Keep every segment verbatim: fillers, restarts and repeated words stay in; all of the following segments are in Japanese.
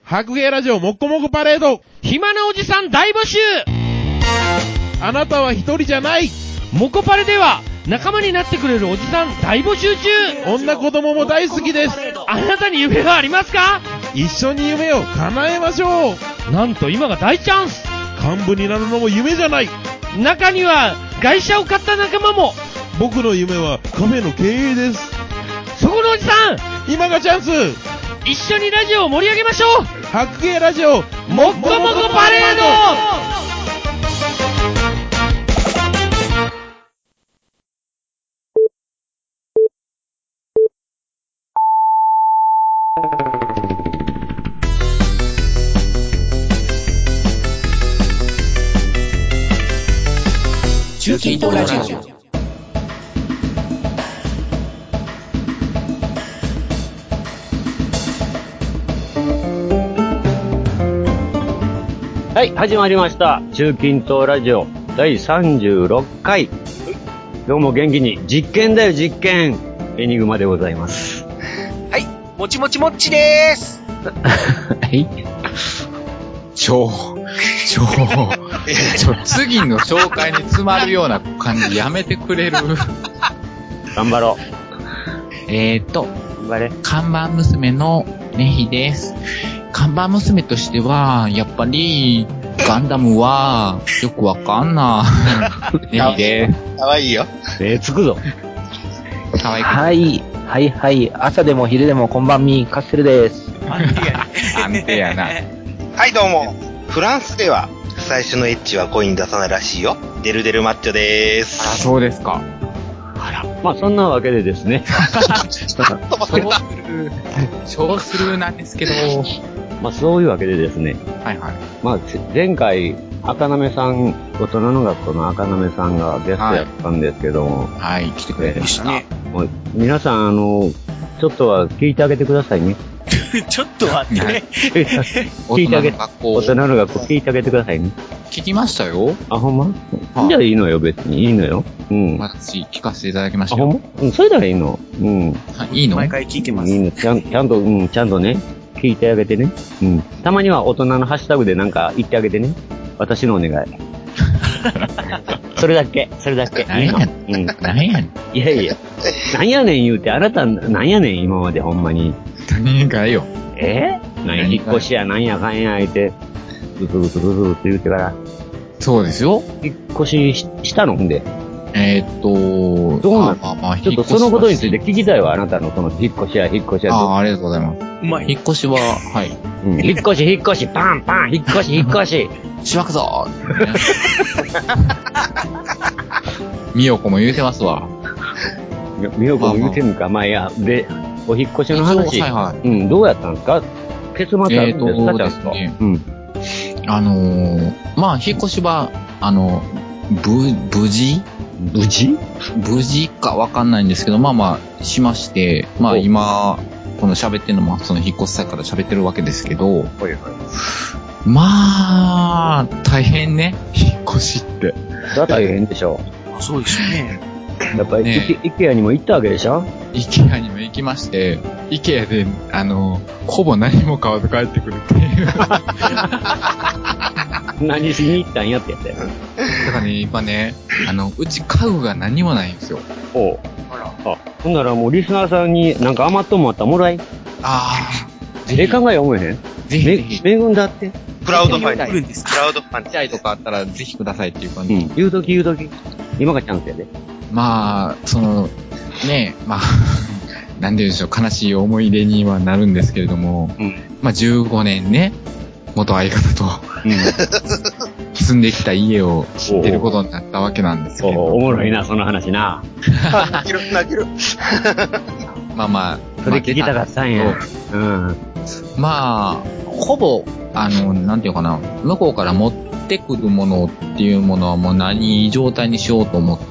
白芸ラジオもっこもこパレード。 暇なおじさん大募集。 あなたは一人じゃない。 モコパレでは仲間になってくれるおじさん大募集中。 女子供も大好きです。 あなたに夢はありますか？ 一緒に夢を叶えましょう。 なんと今が大チャンス。 幹部になるのも夢じゃない。 中には外車を買った仲間も。 僕の夢はカフェの経営です。 そこのおじさん、 今がチャンス。 一緒にラジオを盛り上げましょう。 白芸ラジオもっこもこパレード。 中近東ラジオ。 はい、始まりました。中近東ラジオだいさんじゅうろっかい。今日も元気に実験だよ実験。エニグマでございます。 はい、もちもちもっちでーす。 はい。ちょ、ちょ、ちょ、次の紹介に詰まるような感じやめてくれる？ 頑張ろう。えーと、 頑張れ。 看板娘のねひです。看板娘としては、やっぱり、ガンダムは、よくわかんない。ねひです。 かわいいよ。 えー、つくぞ。 かわいく。 はい、はいはい、朝でも昼でもこんばんみ、カッセルです。 安定やな。 はいどうも。フランスでは、最初のエッチは声に出さないらしいよ。デルデルマッチョでーす。 あ、そうですか。 あら。まあそんなわけでですね。 そうする、そうするなんですけど。 まあそういうわけでですね。 はいはい。 まあ前回、赤なめさん、大人の学校の赤なめさんがゲストやったんですけども。 はい、はい、来てくれましたね。 もう皆さん、あの、ちょっとは聞いてあげてくださいね。 ちょっと待ってね。 聞いてあげて、大人の学校聞いてあげてくださいね。 聞きましたよ。 あ、ほんま？はあ、じゃあいいのよ、別に。いいのよ。うん。 私、聞かせていただきましたよ。 あ、ほんま？うん、それならいいの。うん。 いいの？ 毎回聞いてます。 いいの。ちゃん、ちゃんと、うん、ちゃんとね、聞いてあげてね。うん。たまには大人のハッシュタグでなんか言ってあげてね。私のお願い。それだけ、それだけ。 なんやねん。うん。なんやねん。 いやいや。なんやねん言うて、あなた、なんやねん今までほんまに。 何がよ。 えー、何引っ越しやなんやかんや言うて、ずずずずずって言うてから。 そうですよ。 引っ越し し, したのんで。 えー、っと、 どうなの？ まあまあ、 ちょっとそのことについて聞きたいわ、あなたのその引っ越しや引っ越しや。 ああ、ありがとうございます。 うまい。 引っ越しは、はい。 うん、引っ越し引っ越し、パンパン、引っ越し引っ越し。 しばくぞみよこも言うてますわ。 みよこも言うてんのか、まあいや、で、お引っ越しの話。はいはい。うん、どうやったんですか？結末あるんですか、ちゃんと。ね、うん。 あのー、まあ、引っ越しは、あの、ぶ、無事無事無事かわかんないんですけど、まあまあ、しまして、まあ今、この喋ってるのも、その引っ越し先から喋ってるわけですけど、はいはい、まあ、大変ね、引っ越しって。 それは大変でしょう。そうですよね。 やっぱり、ね、イケアにも行ったわけでしょ？ イケアにも行きまして、イケアで、あの、ほぼ何も買わず帰ってくるっていう。 何しに行ったんやってやったよ。 だからね、今ね、あの、うち家具が何もないんですよ。 おう。あら。あ、ほんならもうリスナーさんになんか余っとんもあったらもらい。 ああ。ええ考え思えへん？ ぜひぜひ。 め、恵んだって。 クラウドファンディング。クラウドファンディング。 チャイとかあったらぜひくださいっていう感じ。 うん。言うとき言うとき。今がチャンスやで。 まあ、その、ねえ、まあ、なんて言うんでしょう、悲しい思い出にはなるんですけれども、うん、まあじゅうごねんね、元相方と、うん、住んできた家を知ってることになったわけなんですけど。 お, おもろいな、その話な。 泣ける、泣ける。 まあまあ、 それ聞きたかったんや。うん、 まあ、ほぼ、あの、なんていうかな、向こうから持ってくるものっていうものはもう何状態にしようと思って、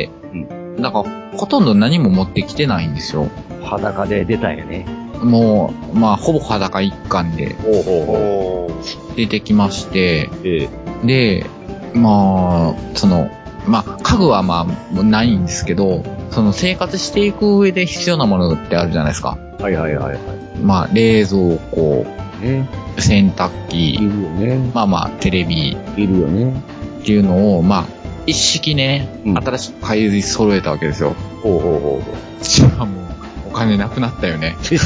うん、なんか、ほとんど何も持ってきてないんですよ。 裸で出たんやね。 もう、まあ、ほぼ裸一貫で、 おうおう出てきまして、 ええ、で、まあ、その、まあ、家具はまあ、ないんですけど、その生活していく上で必要なものってあるじゃないですか。 はいはいはいはい。 まあ、冷蔵庫、 ね、 洗濯機、 いるよね。 まあまあ、テレビ、 いるよね。 っていうのを、まあ、一式ね、 うん新しく買い揃えたわけですよ。 ほうほうほじゃあもう、お金なくなったよね。 あ、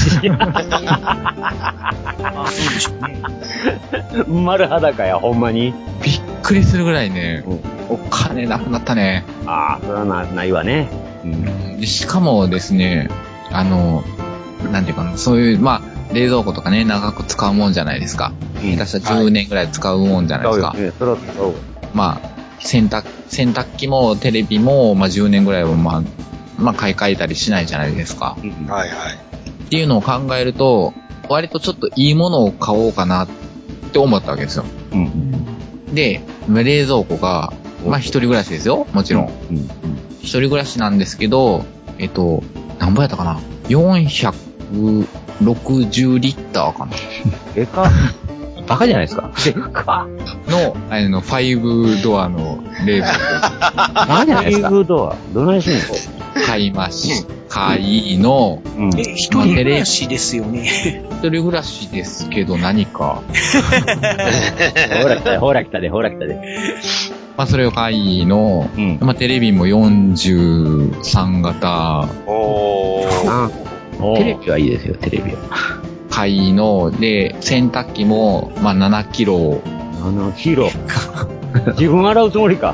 そうでしょうね。 う。丸裸や、ほんまに。 びっくりするぐらいね、 うんお金なくなったね。 ああ、それはな、ないわね。うん。 でしかもですね、あの、なんていうかな、そういう、まあ、冷蔵庫とかね、長く使うもんじゃないですか。 うん下手したらじゅうねんぐらい使うもんじゃないですか。 そうよね。それはそう。 まあ、洗濯、洗濯機もテレビも、まあじゅうねんぐらいはまあ、まあ買い替えたりしないじゃないですか。 うんはいはい。 っていうのを考えると、割とちょっといいものを買おうかなって思ったわけですよ。 うん。 で、冷蔵庫が、まあ一人暮らしですよ、もちろん。 うん。 一人暮らしなんですけど、えっと、何ぼやったかな ?よんひゃくろくじゅうリッターかなでか。 バカじゃないですか。 でか。 の、あの、ファイブドアの冷蔵バカじゃないですか。 フードは、どないしんの庫買いまし、買いの、 うん。 え、一人暮らしですよね。 一人暮らしですけど何か。 ほら来たで、ほら来たで、ほら来たで。 まあそれを買いの、 うん。 まあテレビもよんじゅうさん型おー。 あテレビはいいですよ、テレビは。 買いの、で、洗濯機も、まあななキロ。 ななキロ。自分洗うつもりか。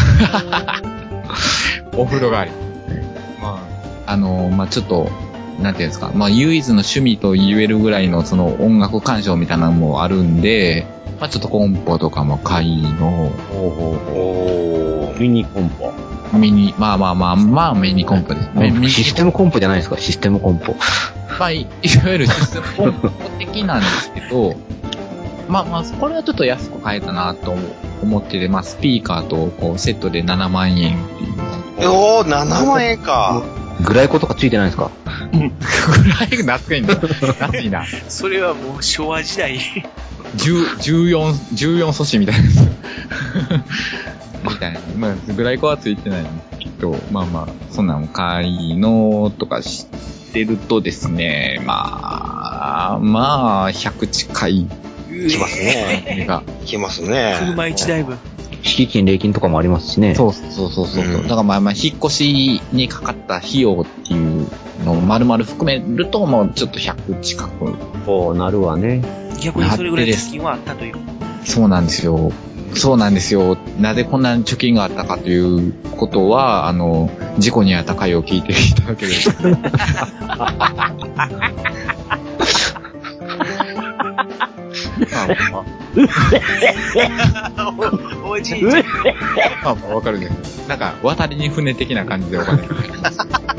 お風呂代わり。まあ、あの、まあちょっと、なんていうんですか、まあ唯一の趣味と言えるぐらいのその音楽鑑賞みたいなのもあるんで、まあちょっとコンポとかも買いの、 ほうほうほおー。 う。ミニコンポ。 ミニ、まあまあまあ、まあミニコンポですね。ミニシステムコンポじゃないですか、システムコンポ。 まあ、いいわゆるシステムコンポ的なんですけど、まあまあ、これはちょっと安く買えたなと思ってて、まあスピーカーとこうセットでななまんえんっていう。 おー、ななまんえんか。 グライコとかついてないですか？ ぐらい安いんだ。安いな。 それはもう昭和時代。 じゅう、じゅうよん、じゅうよん素子みたいなやつ。みたいな。まあ、ぐらいこはついてないんですけど、まあまあ、そんなの買いのとかしてるとですね、まあ、まあ、ひゃく近い。 きますね。 が。 きますね。 車一台分。 敷金、礼金とかもありますしね。 そうそうそうそう。 うんだからまあまあ、引っ越しにかかった費用っていうのを丸々含めると、もうちょっとひゃく近く。 そうなるわね。 逆にそれぐらい貯金はあったという。 そうなんですよ。そうなんですよ。なぜこんなに貯金があったかということは、あの、事故に遭った回を聞いていただければ。 おじいちゃん。 あ、わかるね。なんか、渡りに船的な感じでお金がかかります。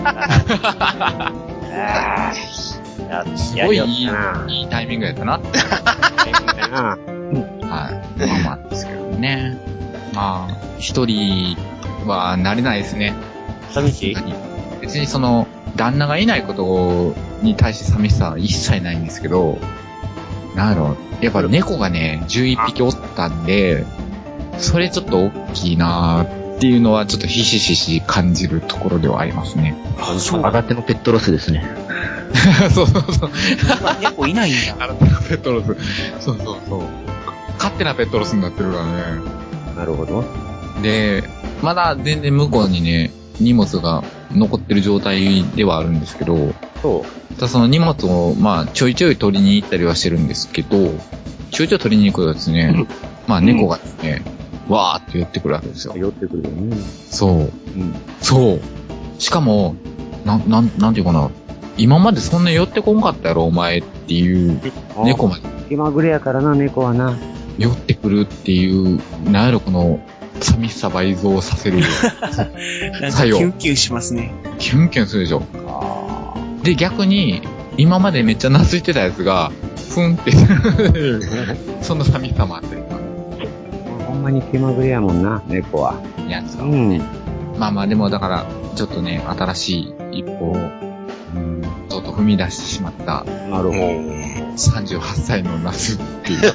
や、 すやりよっごいいい、 たな。 いいタイミングやったな。 なはい。まあまあですけどね。まあ、一人は慣れないですね。 寂しい別にその、旦那がいないことに対して寂しさは一切ないんですけど、なんやろ、やっぱ猫がね、じゅういっぴきおったんで、それちょっと大きいなーっていうのはちょっとひしひし感じるところではありますね。 あ、そう。 新手のペットロスですね。 そうそうそう。 今猫いないんだ。 あなたのペットロス。そうそうそう。勝手なペットロスになってるからね。 なるほど。 で、まだ全然向こうにね、荷物が残ってる状態ではあるんですけど、 そただその荷物を、まあ、ちょいちょい取りに行ったりはしてるんですけど、ちょいちょい取りに行くとですね、まあ猫がですね、わーって寄ってくるわけですよう。。寄ってくるよね。 そう。 うん。 そう。しかも、なん、なん、なんていうかな。今までそんな寄ってこんかったやろ、お前っていう、猫まで気まぐれやからな、猫はな。 寄ってくるっていう、なんやろ、この、寂しさ倍増させる。 なんか作用キュンキュンしますね。 キュンキュンするでしょ。で、逆に、今までめっちゃ懐いてたやつが、ふんって、その寂しさもあったりとか、 ほんまに気まぐれやもんな、猫は。 やつが。 うん。 まあまあ、でもだから、ちょっとね、新しい一歩を、 うん。 ちょっと踏み出してしまった、 なるほど。 さんじゅうはっさいの夏っていう。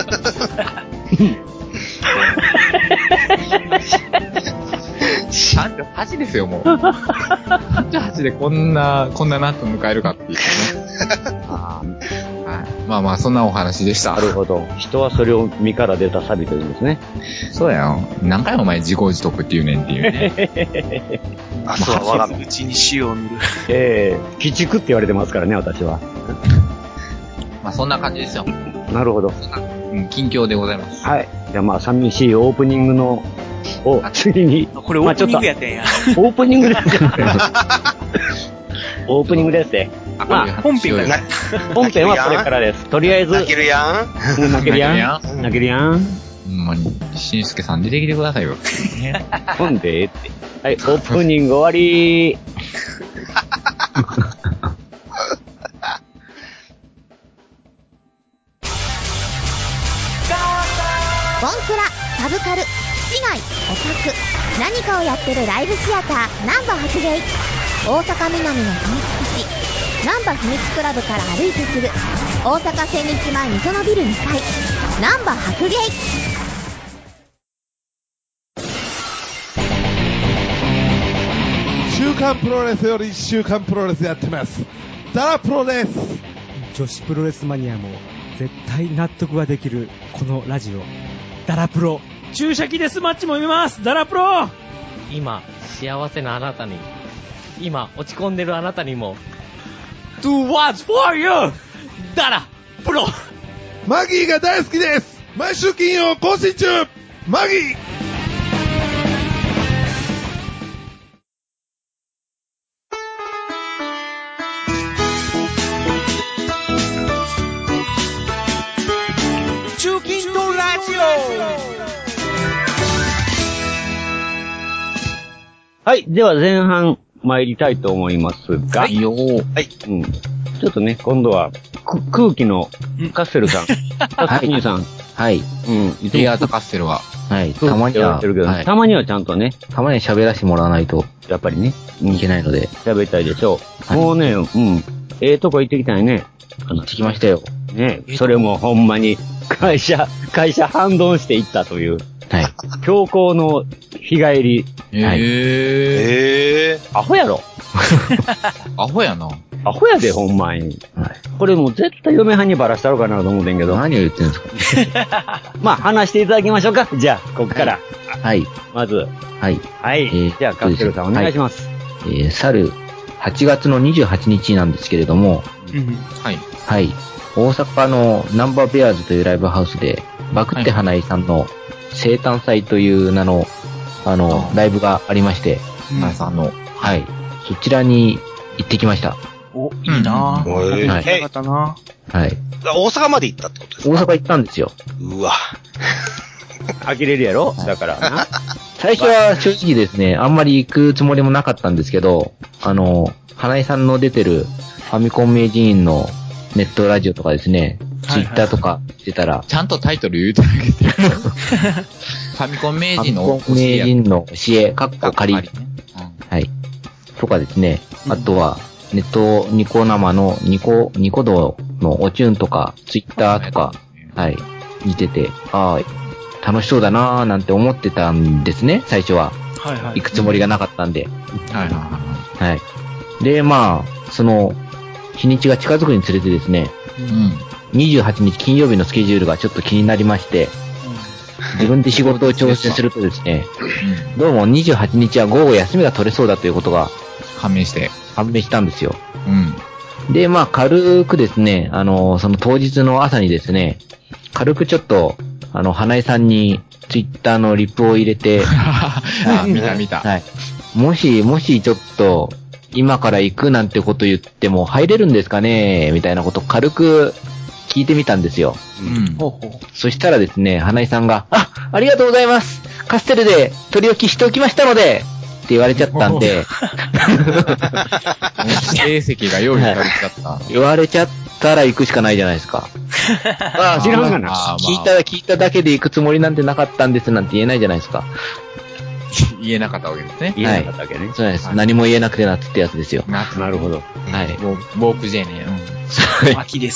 さんじゅうはちですよ、もう。さんじゅうはちでこんな、こんな夏を迎えるかっていうね。 あはい。ままあまあ、そんなお話でした。 なるほど。人はそれを身から出たサビというんですね。 そうやよ。何回お前自業自得って言うねんっていうね。 明日は我が身内に塩を塗る。 ええー、鬼畜って言われてますからね、私は。 まあそんな感じですよ。 なるほど。 うん、近況でございます。 はい。じゃあまあ、寂しいオープニングの、を、次に。 これオープニングやったんや。 オープニングですよ。オープニングですね。 まあ、本編が、 本編はこれからです。とりあえず。 泣けるやん泣けるやん泣けるやんほんまに、しんすけさん出てきてくださいよ。 ほんでって。はい、オープニング終わりー。 ボンクラ、サブカル、市街、オタク、何かをやってるライブシアター、ナンバ白芸。大阪南の秘密基地、ナンバ秘密クラブから歩いてすぐ、大阪千日前溝のビルにかい、ナンバ白芸。 週刊プロレスより週刊プロレスやってます。ダラプロです。 女子プロレスマニアも絶対納得ができるこのラジオ、ダラプロ。 注射器デスマッチも見ます。ダラプロ。 今幸せなあなたに、今落ち込んでるあなたにも Do what's for you ダラプロ。 マギーが大好きです。毎週金曜更新中。マギー。 中近東ラジオ。 はい。では前半参りたいと思いますが。 はいよー。 はい。 うん。ちょっとね、今度は、空気のカッセルさん。カッセルさん。 はい。 うん。 リアートカッセルは。 はい。たまには、 はい、たまにはちゃんとね。 たまには喋らせてもらわないと、 やっぱりね。 いけないので。 喋りたいでしょう。はい、もうね、うん。ええとこ行ってきたよね。 行ってきましたよ。 ね。それもほんまに、会社、会社反動して行ったという。 はい。 強行の日帰り。 へぇー。 へぇー。アホやろ。 アホやな。 アホやで、ほんまに。はい。これもう絶対嫁はんにバラしたろうかなと思うてんけど。 何を言ってんですか。 まあ、話していただきましょうか。じゃあ、こっから。 はい。 まず。 はい。 はい。えー、じゃあ、カッセルさんお願いします。 はい、えー、去るはちがつのにじゅうはちにちなんですけれども。 うん。はい。 はい。大阪のナンバーベアーズというライブハウスで、バクって花井さんの生誕祭という名の、あの、ライブがありまして。 花井さんの。 はい。そちらに行ってきました。 お、いいなぁ。 はい。 行きたかったなぁ。はい。 大阪まで行ったってことですか？ 大阪行ったんですよ。 うわ。 呆れるやろだからな。 最初は正直ですね、あんまり行くつもりもなかったんですけど、あの、花井さんの出てるファミコン名人員のネットラジオとかですね、ツイッターとか出たら、 ちゃんとタイトル言うてあげてる。ファミコン名人のファミコン名人の教え、かっこ仮。ねうん、はい。とかですね、あとは、ネットニコ生のニコ、ニコ動のおチューンとか、ツイッターとか、はい、見てて、ああ、楽しそうだなーなんて思ってたんですね、最初は。はいはい。行くつもりがなかったんで。 はいはいはい。 はい。で、まあ、その、日にちが近づくにつれてですね、うん。にじゅうはちにち金曜日のスケジュールがちょっと気になりまして、うん、自分で仕事を調整するとですね、うん、どうもにじゅうはちにちは午後休みが取れそうだということが、 判明して。 判明したんですよ。 うん。 で、まあ、軽くですね、あの、その当日の朝にですね、軽くちょっと、あの、花井さんにツイッターのリプを入れて、 あ、見た見た。 はい。もし、もしちょっと、今から行くなんてこと言っても入れるんですかねみたいなこと軽く聞いてみたんですよ。 うん。ほうほう。そしたらですね、花井さんが、あ、ありがとうございます。カステルで取り置きしておきましたので、って言われちゃったんで。 指定席が用意されちゃった。 言われちゃったら行くしかないじゃないですか。 ああ、知らんがな。 聞いた、聞いただけで行くつもりなんてなかったんですなんて言えないじゃないですか。 言えなかったわけですね。 言えなかったわけね。 そうです。何も言えなくてなってやつですよ。 なるほど。 はい。 ウォークジェネ。 うん。秋です。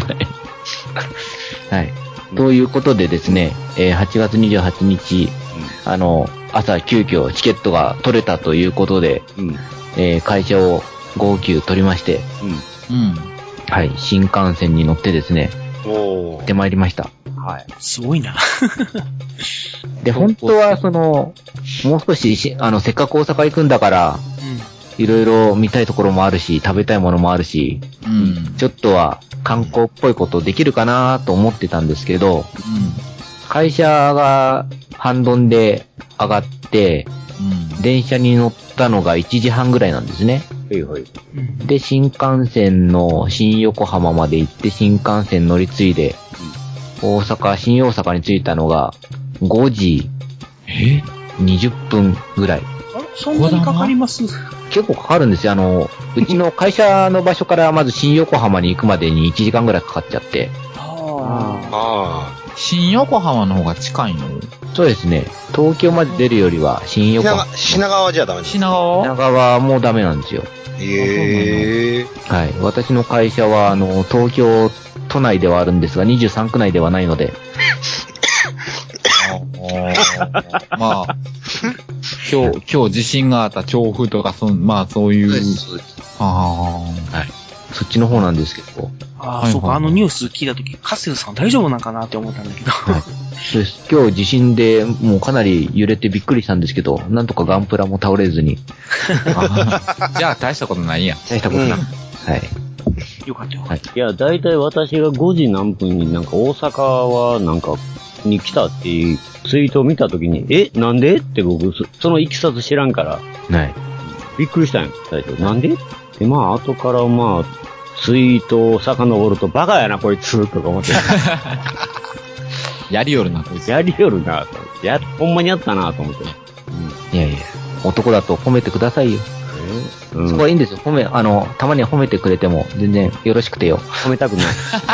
はい。ということでですね、えー、はちがつにじゅうはちにち、うん、あの、朝急遽チケットが取れたということで、うん、えー、会社を号泣取りまして、 うん。 はい、新幹線に乗ってですね、 お行ってまいりました。 はい。 すごいな。 で、本当はその、もう少し、あの、せっかく大阪行くんだから、いろいろ見たいところもあるし、食べたいものもあるし、うん、ちょっとは観光っぽいことできるかなと思ってたんですけど、うん、会社が半ドンで上がって、うん、電車に乗ったのがいちじはんぐらいなんですね。はいはい。で、新幹線の新横浜まで行って、新幹線乗り継いで、うん、大阪、新大阪に着いたのがごじにじゅっぷんぐらい。 あれそんなにかかります？ 結構かかるんですよ。あの、うちの会社の場所からまず新横浜に行くまでにいちじかんぐらいかかっちゃって。 ああ。新横浜の方が近いの？ そうですね。東京まで出るよりは新横浜。 品川じゃダメです。 品川？ 品川もダメなんですよ。 へえ。 はい。私の会社は、あの、東京都内ではあるんですが、にじゅうさんく内ではないので。 まあ、今日、今日地震があった調布とか、そまあそういう。そうです、そうです。 ああ。はい。そっちの方なんですけど。 ああ、そうか、あのニュース聞いたとき、カッセルさん大丈夫なんかなって思ったんだけど。はい。 そうです。今日地震でもうかなり揺れてびっくりしたんですけど、なんとかガンプラも倒れずに。 じゃあ大したことないやん。 大したことない。うん、はい。 よかったよ。 はい。いや、だいたい私がごじ何分になんか大阪はなんかに来たっていうツイートを見たときに、え、なんでって僕、そのいきさつ知らんから。 はい。 びっくりしたんよ、最初。なんでで、まあ、後からまあ、ツイートを遡ると、バカやな、こいつ、とか思って。 やりよるな、こいつ。 やりよるな、と。や、ほんまにやったな、と思って。 うん。いやいや、男だと褒めてくださいよ。えー、うん、そこはいいんですよ。褒め、あの、たまには褒めてくれても、全然よろしくてよ。 褒めたくない。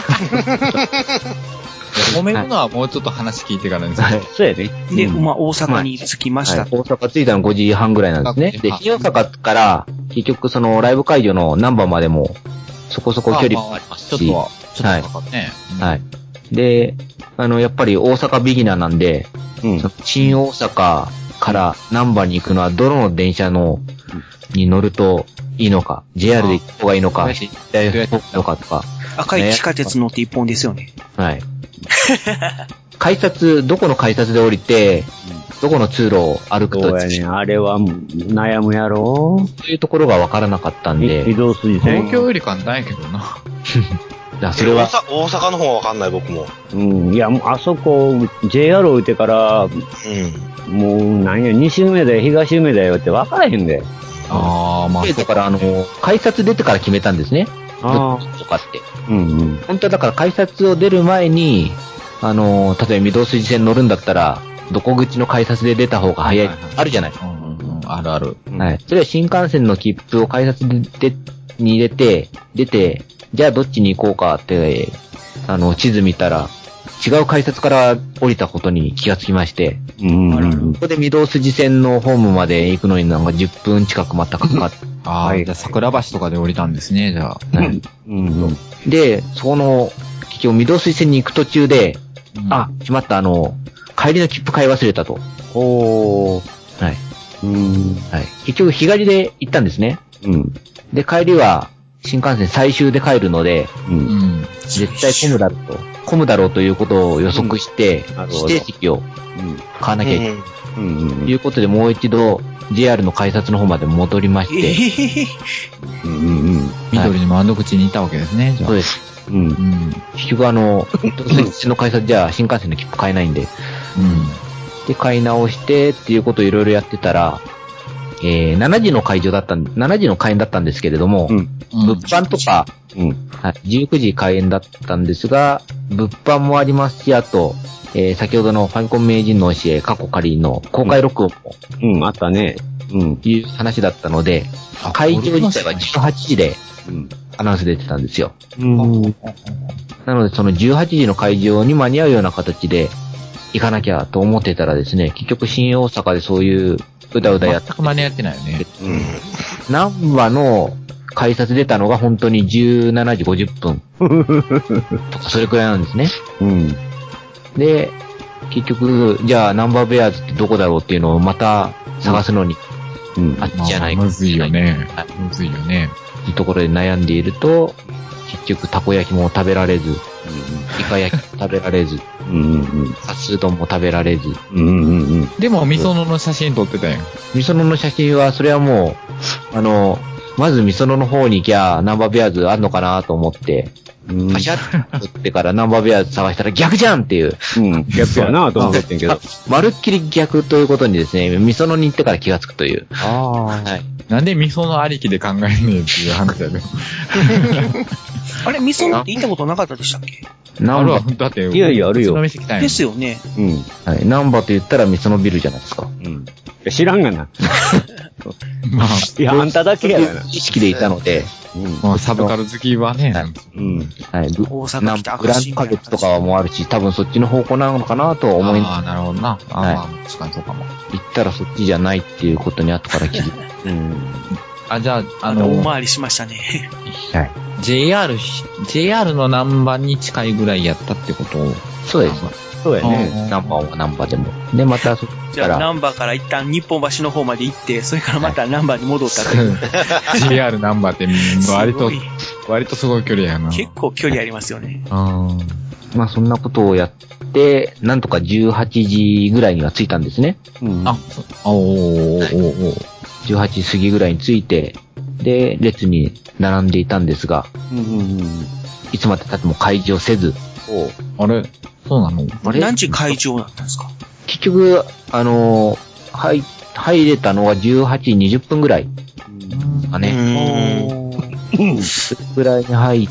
褒めるのはもうちょっと話聞いてからですね。はい、 そうやね。 で、うん、まあ、大阪に着きました。 はい、大阪着いたのごじはんぐらいなんですね。で、新大阪から、結局そのライブ会場の難波までも、そこそこ距離もありますし。 ちょっとは、ちょっとかかってね。 はい。はい。で、あの、やっぱり大阪ビギナーなんで、うん、新大阪から難波に行くのはどの電車の、に乗るといいのか、ジェイアール で行った方がいいのか、どうやって行ったのかとか。 赤い地下鉄乗って一本ですよね。 はい。改札、どこの改札で降りて、どこの通路を歩くと。 そうやね。あれは悩むやろ。 そういうところが分からなかったんで。 移動筋線。 東京より簡単やけどな。 いや、それは。 大阪の方は分かんない、僕も。 うん。いや、あそこ、ジェイアール 置いてから、うん。もう、何や、西梅田よ、東梅田よって分からへんで。 ああ、まあ。だから、あの、改札出てから決めたんですね。ああ。とかって。うんうん。本当はだから改札を出る前に、あの、例えば御堂筋線乗るんだったら、どこ口の改札で出た方が早い、はいはいはい、あるじゃない。 うんうん、あるある。 はい。それは新幹線の切符を改札で、に入れて、出て、じゃあどっちに行こうかって、あの、地図見たら、違う改札から降りたことに気がつきまして、うんうん、ここで御堂筋線のホームまで行くのになんかじゅっぷん近くまたかかって。 ああ、はい、じゃあ桜橋とかで降りたんですね、じゃあ。はい。 うんうん、で、そこの、結局御堂筋線に行く途中で、うん、あ、しまった、あの、帰りの切符買い忘れたと。おー。はい。うん。はい。結局、日帰りで行ったんですね。うん。で、帰りは、新幹線最終で帰るので、うん。うん、絶対混むだろうと。混むだろうということを予測して、うん、指定席を買わなきゃいけない。うん。うん。ということで、もう一度、ジェイアール の改札の方まで戻りまして。えー、うんうんうん。緑の窓口にいたわけですね、じゃあ。 そうです。うん。うん、結局あの、そっちの改札じゃ新幹線の切符買えないんで。うん。で、買い直してっていうことをいろいろやってたら、えー、しちじの会場だったん、しちじの開演だったんですけれども、うん、物販とか、うん、はい、じゅうくじ開演だったんですが、物販もありますし、あと、えー、先ほどのファミコン名人の教え、過去仮の公開録音も、うん、うん、あったね。うん、いう話だったので、会場自体はじゅうはちじで、うん、アナウンス出てたんですよ。うん、なので、そのじゅうはちじの会場に間に合うような形で行かなきゃと思ってたらですね、結局新大阪でそういううだうだやって。 全く間に合ってないよね。うん。 難波の改札出たのが本当にじゅうしちじごじゅっぷん。とかそれくらいなんですね。うん。で、結局、じゃあナンバーベアーズってどこだろうっていうのをまた探すのにうん。 あっちじゃないか。 まあ、むずいよね。むずいよね。 いうところで悩んでいると、結局たこ焼きも食べられず、うん、イカ焼きも食べられず、うんうんうん、カツ丼も食べられず、うんうんうん、 でも、みそのの写真撮ってたやん。 みそのの写真は、それはもう、あの、まずみそのの方に行きゃ、ナンバーベアーズあんのかなと思って、パシャッと撮ってからナンバーベアーズ探したら逆じゃんっていう。 うん、逆やなと思ってんけど。 まるっきり逆ということにですね、みそのに行ってから気がつくという。 ああ。はい。 なんでみそのありきで考えんねんっていう話だよ。 あれ、みそのって行ったことなかったでしたっけ？ あるわ、だって。 いやいや、あるよ。 ですよね。 うん。はい。ナンバーと言ったらみそのビルじゃないですか。 うん。知らんがな。 まあ、 いや、あんただけやがな。 意識でいたので、 うん。まあ、サブカル好きはね。 うん。はい。大阪北グランド花月とかもあるし、多分そっちの方向なのかなと思います。 ああ、なるほどな。ああ、確かにそうかも。 行ったらそっちじゃないっていうことに後から気づく。うん。 あ、じゃあ、あの、 大回りしましたね。 はい。 ジェイアール、ジェイアール のナンバーに近いぐらいやったってことを。 そうです。 そうやね。 ナンバーはナンバーでも。で、またそっから。 じゃあ、ナンバーから一旦日本橋の方まで行って、それからまたナンバーに戻ったっていう。 ジェイアール ナンバーって割と、割とすごい距離やな。 結構距離ありますよね。 あまあそんなことをやって、なんとかじゅうはちじぐらいには着いたんですね。 うん、あ、おーおーおーじゅうはちじ過ぎぐらいに着いて、で、列に並んでいたんですが、うんうんうん、いつまで経っても開場せず。 あれそうなのあれ何時開場だったんですか？ 結局、あのー、入、入れたのはじゅうはちじにじゅっぷんぐらい。かね。それぐらいに入って、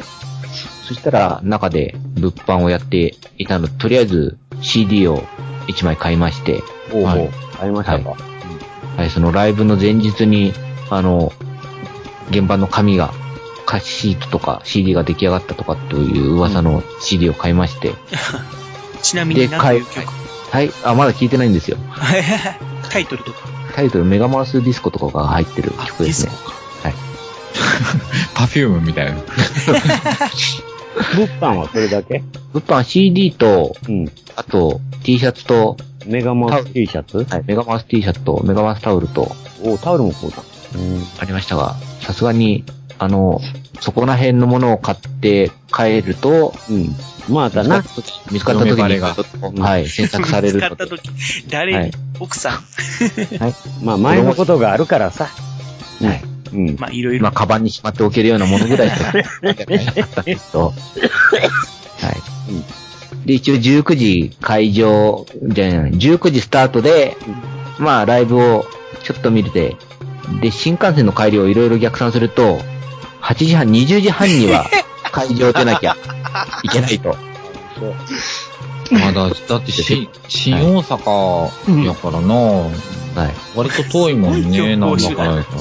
そしたら中で物販をやっていたので、とりあえず シーディー をいちまい買いまして。 おうはい、買いましたか、はいはい、そのライブの前日に、あの、現場の紙が、歌詞シートとか シーディー が出来上がったとかという噂の シーディー を買いまして。 ちなみに何という曲？ はい、あ、まだ聞いてないんですよ。 タイトルとか。 タイトル、メガマウスディスコとかが入ってる曲ですね。はい。 パフュームみたいな。 物販はそれだけ？ 物販 シーディー と、うん、あと T シャツと、 メガマウス T シャツ？ はい、メガマウス T シャツと、メガマウスタオルと、 おタオルもこうだ。 うん、ありましたが、さすがに、あの、そこら辺のものを買って帰ると、 うん。まあ、だな。 見つかった時に、はい、選択される。 見つかった時、誰に、はい、奥さん。 はい。まあ、前のことがあるからさ。 はい。 うん。まあ、いろいろ。 まあ、カバンにしまっておけるようなものぐらいしかなかったんですけど。はい。うん。で、一応じゅうくじ会場、じゃない、じゅうくじスタートで、まあ、ライブをちょっと見れて、で、新幹線の帰りをいろいろ逆算すると、はちじはん、にじゅうじはんには会場出なきゃいけないと。 まだ、だってし、新大阪やからな、はい、割と遠いもんね、なんだから。はい。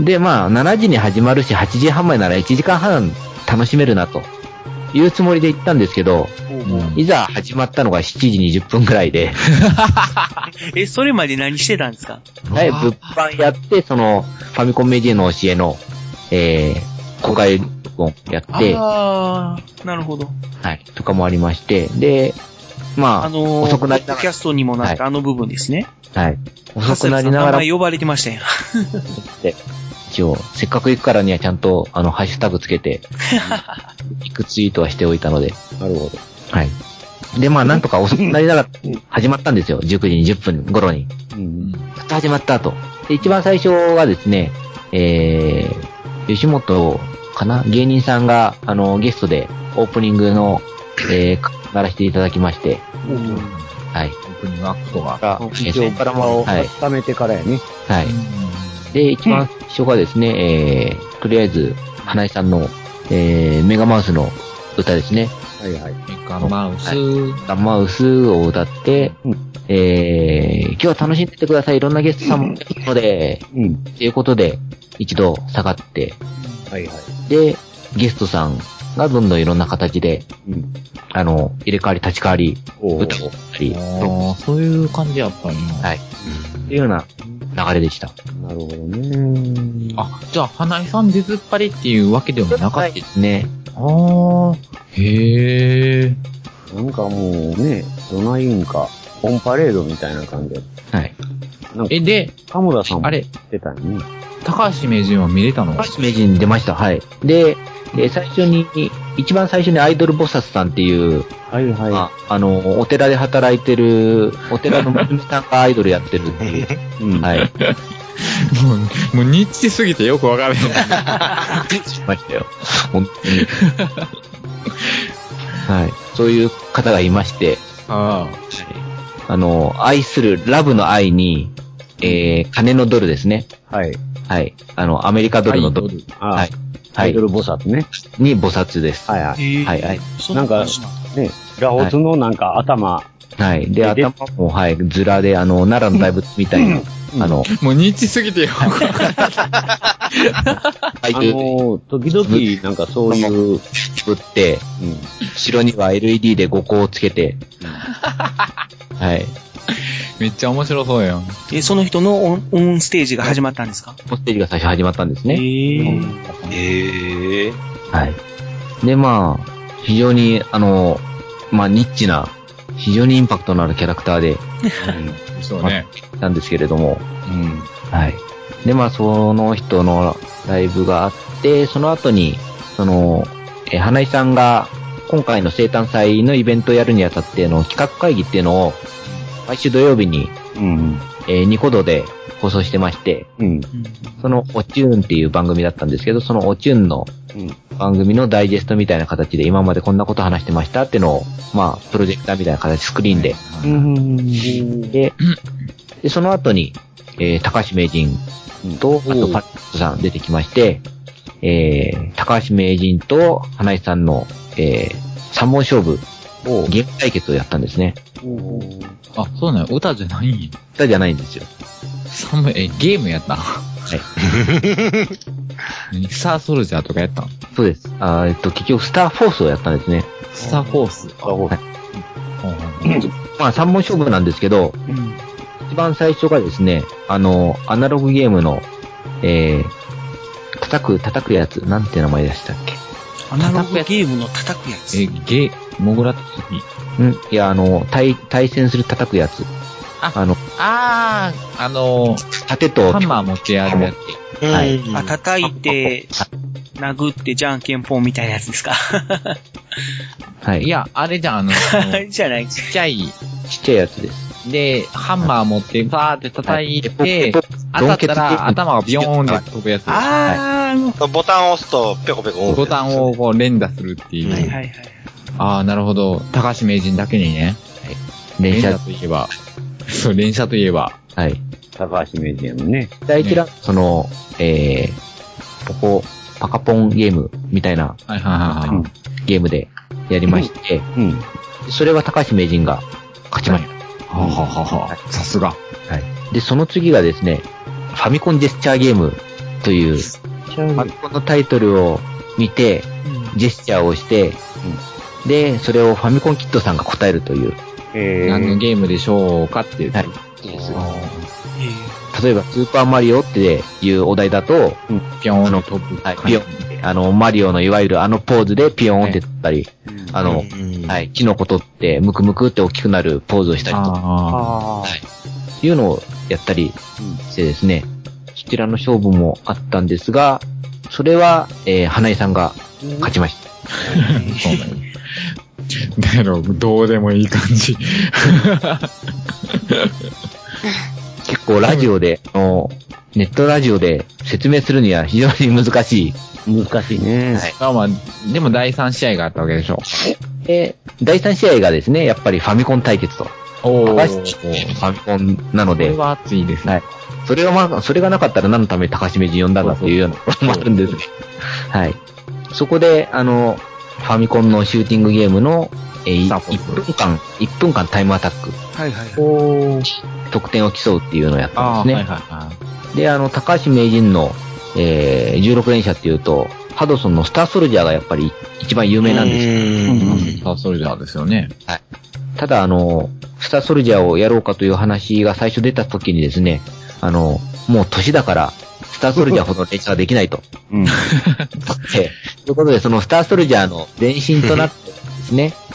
で、まあ、しちじに始まるし、はちじはんまでならいちじかんはん楽しめるな、というつもりで行ったんですけど、うん、いざ始まったのがしちじにじゅっぷんくらいで。 え、それまで何してたんですか？ はい、物販やって、その、ファミコンメディアの教えの、えー、公開録音やって、 あー、なるほど。 はい、とかもありまして、で、まあ、 あのー、 遅くなりながら。ポッドキャストにもなったあの部分ですね。 はい。遅くなりながら。 名前呼ばれてましたよ。 で、一応、せっかく行くからにはちゃんと、あの、ハッシュタグつけて、行くツイートはしておいたので。 なるほど。 はい。で、まあ、なんとか遅くなりながら、始まったんですよ。じゅうくじにじゅっぷん頃に。うん。やっと始まった後。で、一番最初がですね、えー、吉本かな芸人さんが、あの、ゲストで、オープニングの、えー、鳴らしていただきまして、うん、はい。オープニングアクトが、 一応からも、はい。温めてからやね。 はい。で、一番最初がですね、えー、とりあえず、花井さんの、えー、メガマウスの歌ですね。 はいはい。 メガマウス、はい、 メガマウスを歌って、うん、えー、今日は楽しんでてください。いろんなゲストさんもいるので、うん。ということで、一度下がって、 はいはい。 で、ゲストさんがどんどんいろんな形で、うん、あの、入れ替わり立ち替わり、歌をしたり。 ああ、そういう感じやったんや。 はい。というような流れでした。 なるほどね。 あ、じゃあ、花井さん出ずっぱりっていうわけでもなかったですね。 ああ、へえ。 なんかもうね、どないんか、オンパレードみたいな感じで。 はい。 え、で、 鴨田さんもあれ、 出たよね。 高橋名人は見れたの？ 高橋名人出ました。はい。で、えー最初に、一番最初にアイドル菩薩さんっていう、 はいはい。 ああの、お寺で働いてる、お寺の娘さんがアイドルやってるっていう。うん、はい。 もう、もうニッチすぎてよくわからへん。 しましたよ。本当に。はい。そういう方がいまして、 ああの、愛する、ラブの愛に、えー、金のドルですね。 はい。 はい。あの、アメリカドルのドル。 あはい。 アイドル菩薩ね。 に菩薩です。 はいはい。 はいはい。 なんか、ね、ラオスのなんか頭。 はい。で、頭も、はい、ズラで、あの、奈良の大仏みたいな、あの、 もうニッチすぎてよ。 あの、時々、なんかそういう、 作って、後ろには エルイーディー でごこをつけて、はい。 めっちゃ面白そうやん。 え、その人のオン、オンステージが始まったんですか？ オンステージが最初始まったんですね。 へー。 へえ。 はい。で、まあ、非常に、あの、まあ、ニッチな、非常にインパクトのあるキャラクターで、 うん、そうね。 なんですけれども、 うん。 はい。で、まあ、その人のライブがあって、その後に、その、え、花井さんが、今回の生誕祭のイベントをやるにあたっての企画会議っていうのを、毎週土曜日に、うんえー、ニコ動で放送してまして、うん、そのおチューンっていう番組だったんですけど、そのおチューンの番組のダイジェストみたいな形で今までこんなこと話してましたっていうのを、まあ、プロジェクターみたいな形、スクリーンで。うん、で、で、その後に、えー、高橋名人と、あとパッツさん出てきまして、えー、高橋名人と花井さんの、えー、三本勝負をゲーム対決をやったんですね。 あ、そうなの？歌じゃないん？ 歌じゃないんですよ。 三本、え、ゲームやったん？はい。スターソルジャーとかやったん？ そうです。あえっと、結局スターフォースをやったんですね。 スターフォース。スターフォース。まあ三本勝負なんですけど、うん、一番最初がですね、あの、アナログゲームの、えー、叩く、叩くやつ、なんて名前でしたっけ？ アナログゲームの叩くやつ。 え、ゲ、モグラと次。 うん、いや、あの、対、対戦する叩くやつ。 あ、 あの、 あー、あの、 盾と、 ハンマー持ってやるやつ。 はい。あ、叩いて、殴ってじゃんけんぽんみたいなやつですか？ はい。 いや、あれじゃん、あの、 じゃない。 ちっちゃい、 ちっちゃいやつです。 で、ハンマー持ってバーって叩いて、当たったら頭がビヨーンって飛ぶやつ。 あー、 ボタンを押すとペコペコ。 ボタンをこう連打するっていう。 はいはいはい。 あー、なるほど。高橋名人だけにね。連射といえば。そう、連射といえば。 はい。 高橋名人のね。 第一ラ、その、えー、ここ、パカポンゲームみたいな、 はいはいはい、 ゲームでやりまして、うんうん、それは高橋名人が勝ちました。 ははははさすが。 はい。で、その次がですね、ファミコンジェスチャーゲームという、ファミコンのタイトルを見て、うん、ジェスチャーをして、うん、で、それをファミコンキットさんが答えるという。 えー、何のゲームでしょうかっていう。はい。 例えば、スーパーマリオっていうお題だと、 うん、ピョーンの飛ぶ。 はい、ピヨンって、あの、マリオのいわゆるあのポーズでピヨーンって取ったり、はい、あの、うん、はい、キノコ取ってムクムクって大きくなるポーズをしたりとか、はい、いうのをやったりしてですね、そちらの勝負もあったんですが、それは、えー、花井さんが勝ちました。そうなんです。 だろ、どうでもいい感じ。 結構ラジオで、あの、ネットラジオで説明するには非常に難しい。 難しいね。 はい。まあまあ、でもだいさん試合があったわけでしょ。 で、だいさん試合がですね、やっぱりファミコン対決と。 おー。 ファミコンなので。 これは熱いですね。はい。 それがまあ、それがなかったら何のために高橋名人呼んだんだっていうようなこともあるんですね。はい。そこで、あの、ファミコンのシューティングゲームの、えー、いっぷんかん、いっぷんかんタイムアタック。 はいはい。 お得点を競うっていうのをやったんですね。 はいはいはい。 で、あの、高橋名人の、えー、じゅうろく連射っていうと、ハドソンのスターソルジャーがやっぱり一番有名なんですよ。 うん、スターソルジャーですよね。 はい。ただ、あの、スターソルジャーをやろうかという話が最初出た時にですね、あの、もう年だから、スターソルジャーほど連射はできないと。うん。ということで、そのスターソルジャーの前身となってですね、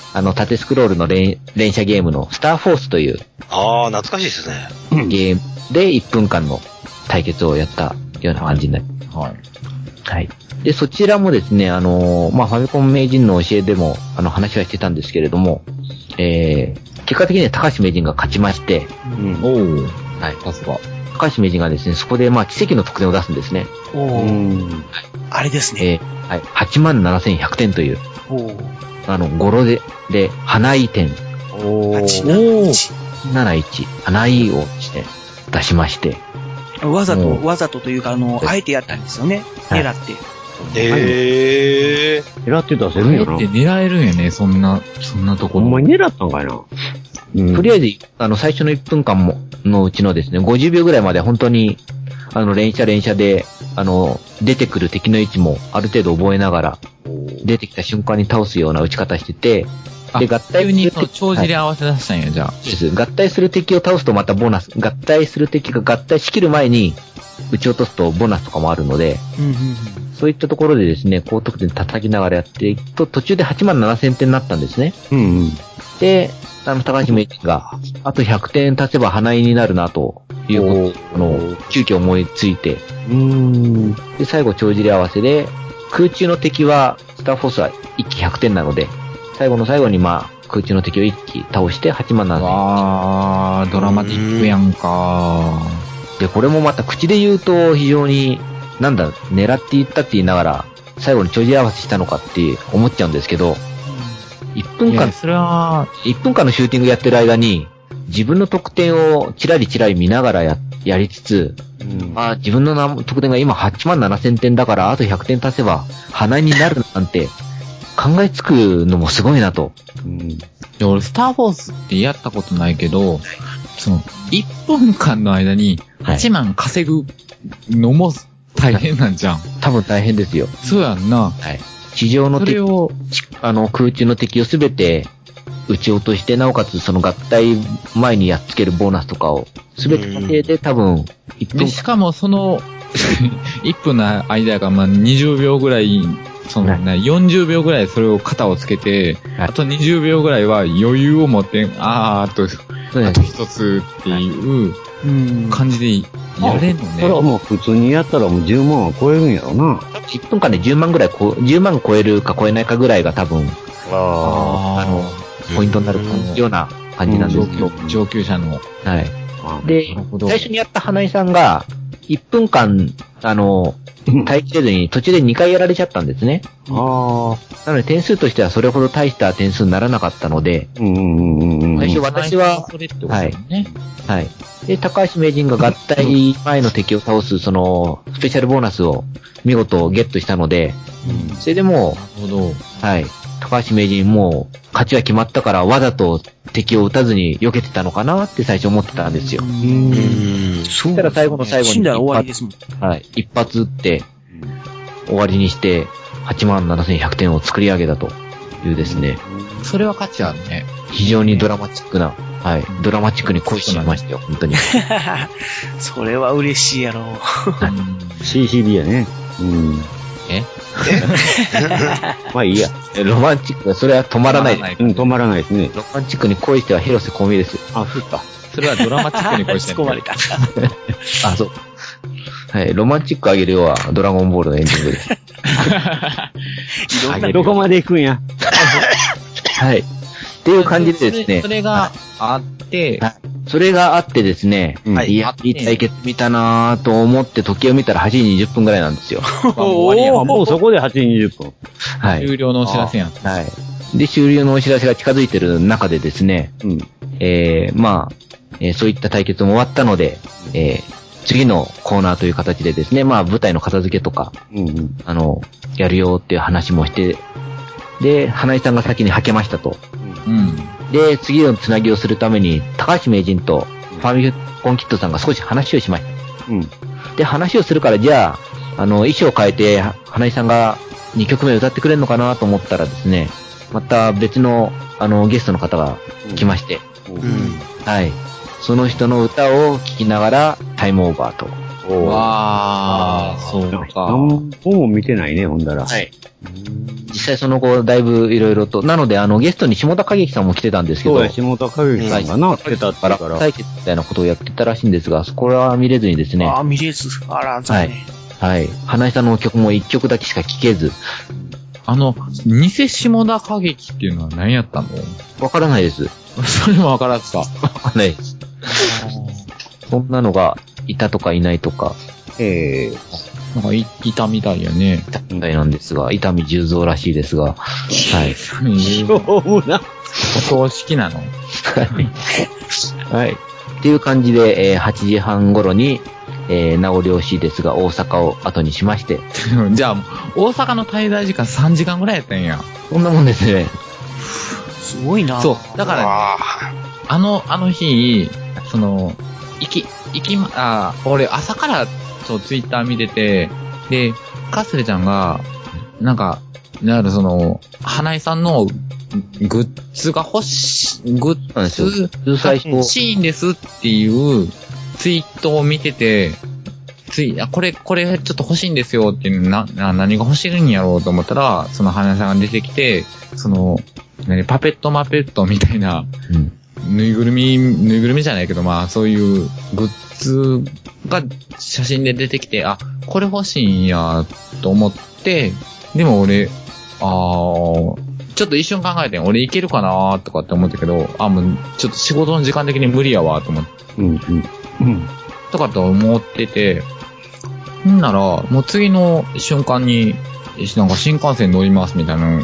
あの、縦スクロールの連連射ゲームのスターフォースというああ、懐かしいですね。 ゲームでいっぷんかんの対決をやったような感じになります。 はい。 はい。で、そちらもですね、あの、まあ、ファミコン名人の教えでも、あの、話はしてたんですけれども、えー、結果的には高橋名人が勝ちまして、 うん、おー。 はい。 さすが。 高橋名人がですね、そこで、まあ、奇跡の得点を出すんですね。 おー。あれですね。 えー、はい。はちまんななせんひゃくてんという、 おー。 あの、語呂で、で、花井点。 おー。はちなないち。 なないち。花井をして出しまして。 わざと、わざとというか、あの、あえてやったんですよね。 はい、 狙って。 へー。 狙って出せるんやな。 あえて狙えるんやね、そんな、そんなところ。 ほんまに狙ったんかいな。 うん、とりあえず、あの、最初のいっぷんかんも、のうちのですね、ごじゅうびょうぐらいまで本当に、あの、連射連射で、あの、出てくる敵の位置もある程度覚えながら、出てきた瞬間に倒すような打ち方してて、 で、合体するに、帳尻合わせ出したんや、じゃあ。 そうです。合体する敵を倒すとまたボーナス、合体する敵が合体しきる前に、撃ち落とすとボーナスとかもあるので、 うんうんうん、 そういったところでですね、高得点叩きながらやっていくと、途中ではちまんななせんてんになったんですね。 うんうん、 で、あの、高橋名人が、あとひゃくてん経てば花井になるな、ということを、急遽思いついて、 うーんで、最後帳尻合わせで、空中の敵は、スターフォースはいっきひゃくてんなので、最後の最後にまあ、空中の敵をいっき倒してはちまんななせん。 あー、ドラマティックやんか。 で、これもまた口で言うと非常に、なんだ、狙って言ったって言いながら、最後に帳尻合わせしたのかって思っちゃうんですけど、いっぷんかん、 それは、 いっぷんかんのシューティングやってる間に、自分の得点をチラリチラリ見ながらや、やりつつ、うん、まあ自分の得点が今はちまんななせんてんだからあとひゃくてん足せば花になるなんて考えつくのもすごいなと。 うん、いや俺スターフォースってやったことないけど、そのいっぷんかんの間にはちまん稼ぐのも大変なんじゃん。 多分大変ですよ。 そうやんな。 はい。地上の敵を、あの空中の敵をすべて撃ち落として、なおかつその合体前にやっつけるボーナスとかを、すべて過程で多分、いっぷん。 で、しかもその、いっぷんの間がまあにじゅうびょうぐらい、そのね、よんじゅうびょうぐらいそれを肩をつけて、あとにじゅうびょうぐらいは余裕を持って、あー、あと、あと一つっていう感じでやれんのね。 それはもう普通にやったらもうじゅうまんは超えるんやろな。 いっぷんかんでじゅうまんぐらい、じゅうまん超えるか超えないかぐらいが多分、 ああの、ポイントになるような感じなんですけど。 上級者の。 はい。で、最初にやった花井さんが、いっぷんかん、あの、待機せずに途中でにかいやられちゃったんですね。 ああ。 なので点数としてはそれほど大した点数にならなかったので、 うんうんうんうん、 最初私は、はい。はい。で、高橋名人が合体前の敵を倒す、その、スペシャルボーナスを見事ゲットしたので、うん、それでもう、 なるほど。 はい。高橋名人も勝ちは決まったからわざと敵を撃たずに避けてたのかなって最初思ってたんですよ。うーん。 そしたら最後の最後に死んだら終わりですもん。 はい。一発撃って終わりにしてはちまんななせんひゃくてんを作り上げたというですね。 それは価値あるね。 非常にドラマチックな、はい。ドラマチックに恋しましたよ、本当に。 それは嬉しいやろ。 シーシービー やね。うん。 えまあいいや。 ロマンチック、それは止まらない。 うん、止まらないですね。 ロマンチックに恋しては広瀬香美ですよ。 あ、そうか。 それはドラマチックに恋してる。 突っ込まれた。 あ、そう。はい。ロマンチックあげるよはドラゴンボールのエンディングです。 どこまで行くんや。 はい。っていう感じでですね。 それがあって、 はい、それがあってですね。はい。いや、いい対決見たなぁと思って時計を見たらはちじにじゅっぷんぐらいなんですよ。 おもうそこではちじにじゅっぷん。 はい。 終了のお知らせやん。 はい。で、終了のお知らせが近づいてる中でですね。うん。えー、まあ、えー、そういった対決も終わったので、えー、次のコーナーという形でですね、まあ舞台の片付けとか、うんうん、あの、やるよっていう話もして、で、花井さんが先にはけましたと。うん、で、次のつなぎをするために、高橋名人とファミコンキットさんが少し話をしました。うん、で、話をするから、じゃあ、あの、衣装を変えて、花井さんがにきょくめ歌ってくれるのかなと思ったらですね、また別の、あの、ゲストの方が来まして、うんうん、はい。その人の歌を聴きながらタイムオーバーとわー、そうか。 何本も見てないね、ほんだら。 はい。実際その後、だいぶいろいろと。なので、あの、ゲストに下田景樹さんも来てたんですけど。 そうや、下田景樹さんがな、来てたってから。 対決みたいなことをやってたらしいんですが、そこは見れずにですね。 ああ、見れず。あら、残念。 はい。はい。花井さんの曲も一曲だけしか聴けず。 あの、偽下田景樹っていうのは何やったの？ わからないです。 それもわからずか。わかんないです。そんなのが、いたとかいないとか。 ええー。 なんかい、いたみたいやね。 いたみたいなんですが、伊丹十三らしいですが。はい。 しょうもな。 お葬式なの？ はい。っていう感じで、えー、はちじはん頃に、えー、名残惜しいですが、大阪を後にしまして。 じゃあ、大阪の滞在時間さんじかんぐらいやったんや。 そんなもんですね。 すごいな。 そう。だからね、あの、あの日、その、行き、行きま、あ、俺朝からそうツイッター見てて、で、カスレちゃんが、なんか、なるその、花井さんのグッズが欲し、グッズが欲しいんですっていうツイートを見てて、つい、あ、これ、これちょっと欲しいんですよっていうな、な何が欲しいんやろうと思ったら、その花井さんが出てきて、その、何、パペットマペットみたいな、うんぬいぐるみ、ぬいぐるみじゃないけど、まあ、そういうグッズが写真で出てきて、あ、これ欲しいんや、と思って、でも俺、あー、ちょっと一瞬考えてん、俺いけるかなとかって思ったけど、あ、もう、ちょっと仕事の時間的に無理やわ、と思って。うん、うん、うん。とかと思ってて、んなら、もう次の瞬間に、なんか新幹線乗りますみたいな。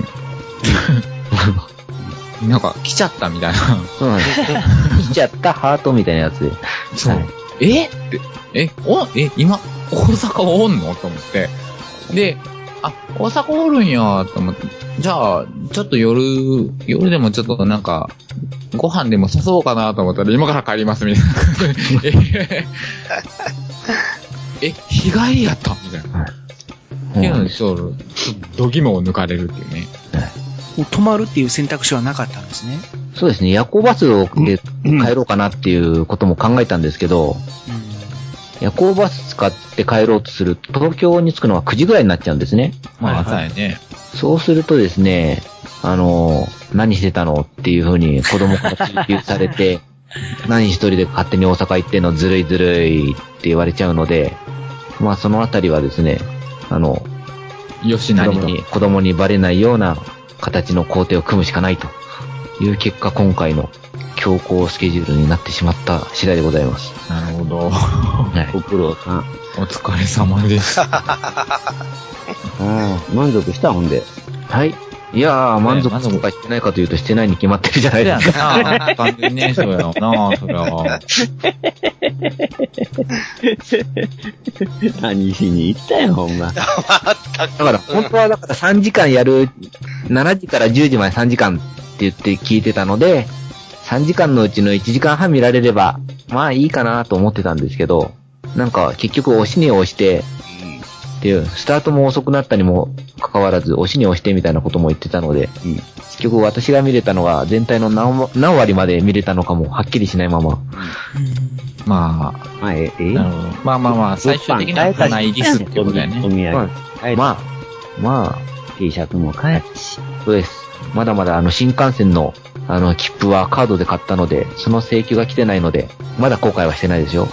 なんか、来ちゃったみたいな。 そうなんですね。来ちゃったハートみたいなやつで。 そう。はい、えって、え、お、え、今、大阪おんのと思って。で、あ、大阪おるんやと思って。じゃあ、ちょっと夜、夜でもちょっとなんか、ご飯でも誘おうかなと思ったら、今から帰りますみたいな。え、え、日帰りやったみたいな。っていうので、ちょっと、度肝を抜かれるっていうね。 泊まるっていう選択肢はなかったんですね。 そうですね。夜行バスで帰ろうかなっていうことも考えたんですけど、うん、夜行バス使って帰ろうとすると、東京に着くのはくじぐらいになっちゃうんですね。 まあ、朝やね。 そうするとですね、あの、何してたのっていう風に子供から追及されて、何一人で勝手に大阪行ってんのずるいずるいって言われちゃうので、まあそのあたりはですね、あの、 よしな子供に、子供にバレないような形の工程を組むしかないという結果、今回の強行スケジュールになってしまった次第でございます。 なるほど。 はい。 ご苦労さん。 お疲れ様です。ああ、満足したほんで。 はい。いやー、満足とかしてないかというとしてないに決まってるじゃないですか。 な完全にね、そうやろな、それは。 何しに行ったよ、ほんま。 だから、本当はだからさんじかんやる、しちじからじゅうじまでさんじかんって言って聞いてたので、さんじかんのうちのいちじかんはん見られれば、まあいいかなと思ってたんですけど、なんか結局押しに押して、っていう、スタートも遅くなったにもかかわらず、押しに押してみたいなことも言ってたので、うん、結局私が見れたのが全体の 何, 何割まで見れたのかもはっきりしないまま。うん、 まあ、 まあ、ええ、 なるほど。まあまあまあ、最終的にはないですってことだよね。 まあ、まあ、 T シャツも買えし。 そうです。まだまだあの新幹線のあの切符はカードで買ったので、その請求が来てないので、まだ後悔はしてないですよ。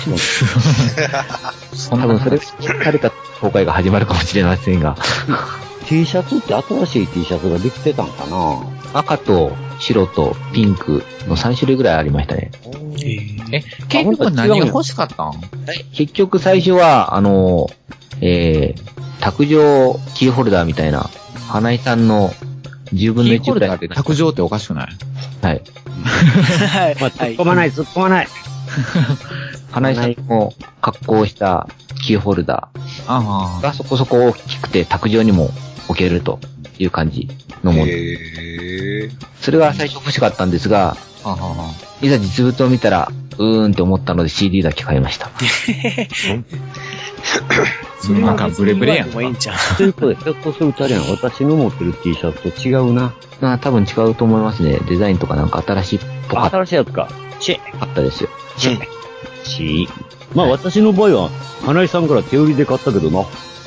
多分それがされた後悔が始まるかもしれませんが。 T シャツって新しい T シャツができてたんかな？ 赤と白とピンクのさん種類ぐらいありましたね。 え、結局何が欲しかったん？ 結局最初は、あの、えー、卓上キーホルダーみたいな、花井さんのじゅうぶんのいちぐらい。 キーホルダーって卓上っておかしくない？ はい。 はい。まあ、突っ込まない、突っ込まない。 花井さんも格好したキーホルダーがそこそこ大きくて卓上にも置けるという感じのもの。へー。それが最初欲しかったんですが、いざ実物を見たら、うーんって思ったので シーディー だけ買いました。 それなんかブレブレやんか。 ということで、ひょっとするとあれやん、私の持ってる T シャツと違うな。 ああ、多分違うと思いますね。デザインとかなんか新しいっぽかった。 新しいやつか。 チェあったですよ。 チェし。まあ、私の場合は、花井さんから手売りで買ったけどな。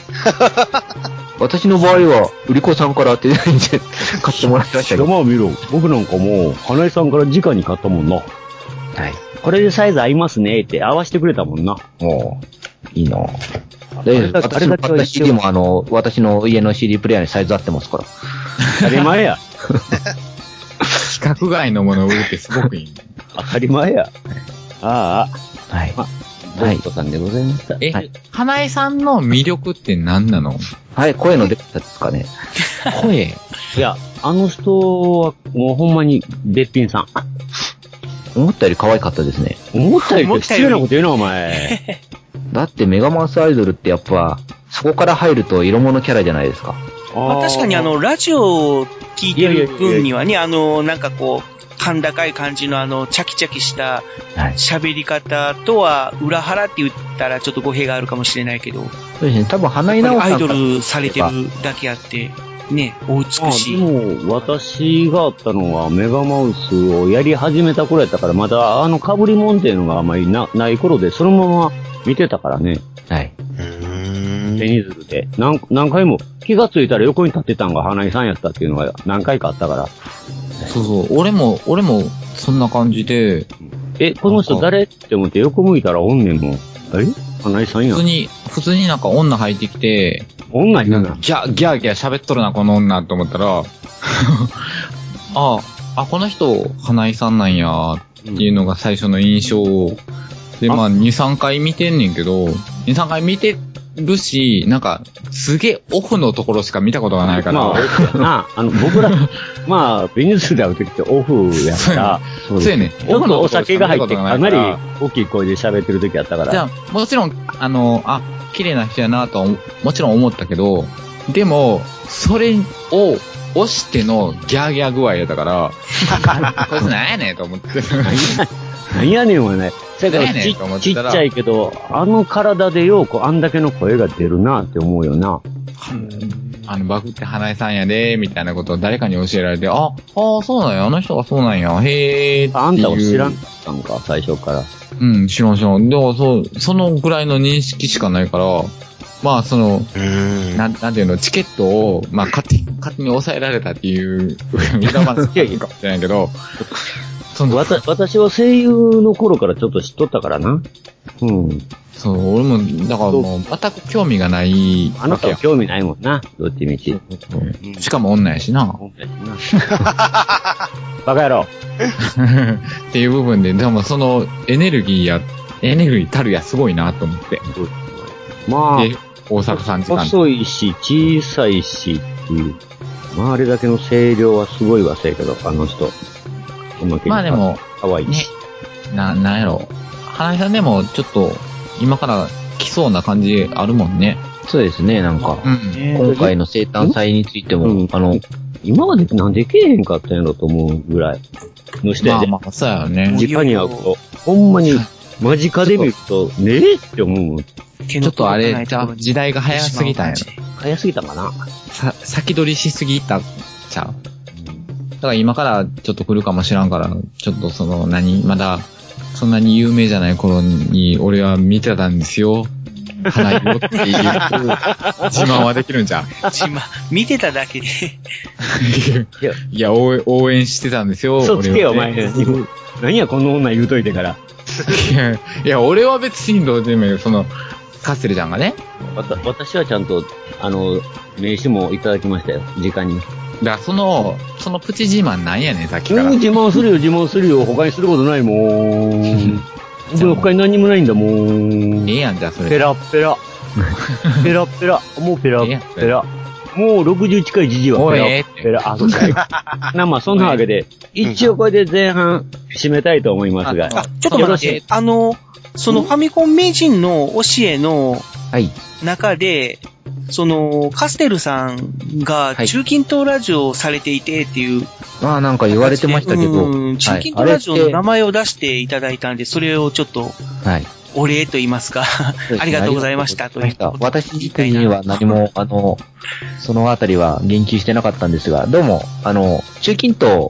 私の場合は、売り子さんから手売りで買ってもらいましたけど。 まあ見ろ。僕なんかもう、花井さんから直に買ったもんな。はい。これでサイズ合いますねって合わせてくれたもんな。 おー、いいなで、私の買った シーディー もあの、私の家の シーディー プレイヤーにサイズ合ってますから。 当たり前や。 規格外のものを売るってすごくいい。 当たり前や。ああ。はい。まあ、 はい。 ボットさんでございました。 え、 はい、 花江さんの魅力って何なの？ はい、声の出方ですかね。 声いや、あの人はもうほんまにべっぴんさん。 思ったより可愛かったですね。 思ったより失礼なこと言うな、お前。 だってメガマウスアイドルってやっぱ、そこから入ると色物キャラじゃないですか。 まあ、確かにあの、ラジオを聞いてる分にはね、あの、なんかこう、甲高い感じのあの、チャキチャキした喋り方とは裏腹って言ったらちょっと語弊があるかもしれないけど。 そうですね、多分花井直さんアイドルされてるだけあって、ね、お美しい。 あ、でも、私があったのはメガマウスをやり始めた頃やったから、まだあの被り物っていうのがあんまりな、ない頃で、そのまま見てたからね。 はい。 テニズルで。何、何回も気がついたら横に立ってたんが花井さんやったっていうのが何回かあったから。 そうそう。俺も、俺もそんな感じで。 え、この人誰って思って横向いたらおんねんもん。え花井さんや。 普通に、普通になんか女入ってきて、 女いるな。 ギャ、ギャーギャー喋っとるな、この女と思ったら、あ、あ、この人、花井さんなんや、っていうのが最初の印象。で、まあ、に、さんかい見てんねんけど、に、さんかい見てるし、なんか、すげえオフのところしか見たことがないから。 まあ、オフやな。あの、僕ら、まあ、ベニスで会うときってオフやから、 そうやね。 ちょっとお酒が入ってかなり大きい声で喋ってるときやったから。 じゃあ、もちろん、あの、あ、綺麗な人やなとはもちろん思ったけど、でも、それを押してのギャーギャー具合やったから、こいつなんやねんと思って。 なんやねんはね。だからち、ちっちゃいけど、あの体でようこうあんだけの声が出るなって思うよな。 あの、バグって花江さんやで、みたいなことを誰かに教えられて、あ、ああ、そうなんや、あの人がそうなんや、へー。 あんたは知らんかったんか、最初から。 うん、知らん知らん。でも、そう、そのぐらいの認識しかないから、まあ、その、なん、なんていうの、チケットを、まあ、勝手に、勝手に抑えられたっていう、裏話がいいかもしれないけど、 そのわた、私は声優の頃からちょっと知っとったからな。うん。 そう、俺も、だからもう、全く興味がない。 あなたは興味ないもんな、どっちみち。 うん、しかも女やしな。 女やしな。バカ野郎。 っていう部分で、でもその、エネルギーや、エネルギーたるやすごいなと思って。 まあ、 大阪さん時間。 細いし、小さいしっていう。まあ、あれだけの声量はすごいわせやけど、あの人。 まあでも、 かわいいし。 ね、な、なんやろ。花井さんでも、ちょっと、今から来そうな感じあるもんね。 そうですね、なんか。うん、今回の生誕祭についても、うん、あの、 今までなんでけえへんかったんやろと思うぐらいの人やで。 まあまあ、そうやね。 直に会うと、ほんまに、間近で見ると、ねえって思うもん。 ちょっとあれ、じゃ時代が早すぎたんやろ。 早すぎたかな。 さ、先取りしすぎたちゃう。だから今からちょっと来るかもしらんから、ちょっとその何、まだ、そんなに有名じゃない頃に、俺は見てたんですよ。花井よっていう、自慢はできるんじゃん。 自慢、見てただけで。 いや、応援してたんですよ。 嘘つけよ、お前。何や、この女言うといてから。 いや、いや、俺は別にどうでもいいよ、その、カッセルちゃんがね。 わた、私はちゃんと、あの、名刺もいただきましたよ、直に。 だからその、そのプチ自慢なんやねん、さっきから。 自慢するよ、自慢するよ。他にすることないもん。他に何もないんだもん。 ええやん、じゃあそれ。 ペラッペラ。ペラッペラ。もうペラッペラ。もうろくじゅう近いじじいはペラッペラ。あ、そうか。な、まあ、そんなわけで、一応これで前半締めたいと思いますが。 ちょっと待って、あの、そのファミコン名人の教えの中で、その、カステルさんが中近東ラジオをされていてっていう。 まあなんか言われてましたけど。 うん、中近東ラジオの名前を出していただいたんで、それをちょっと、はい。お礼と言いますか、ありがとうございましたという。 私自身には何も、あの、そのあたりは言及してなかったんですが、どうも、あの、中近東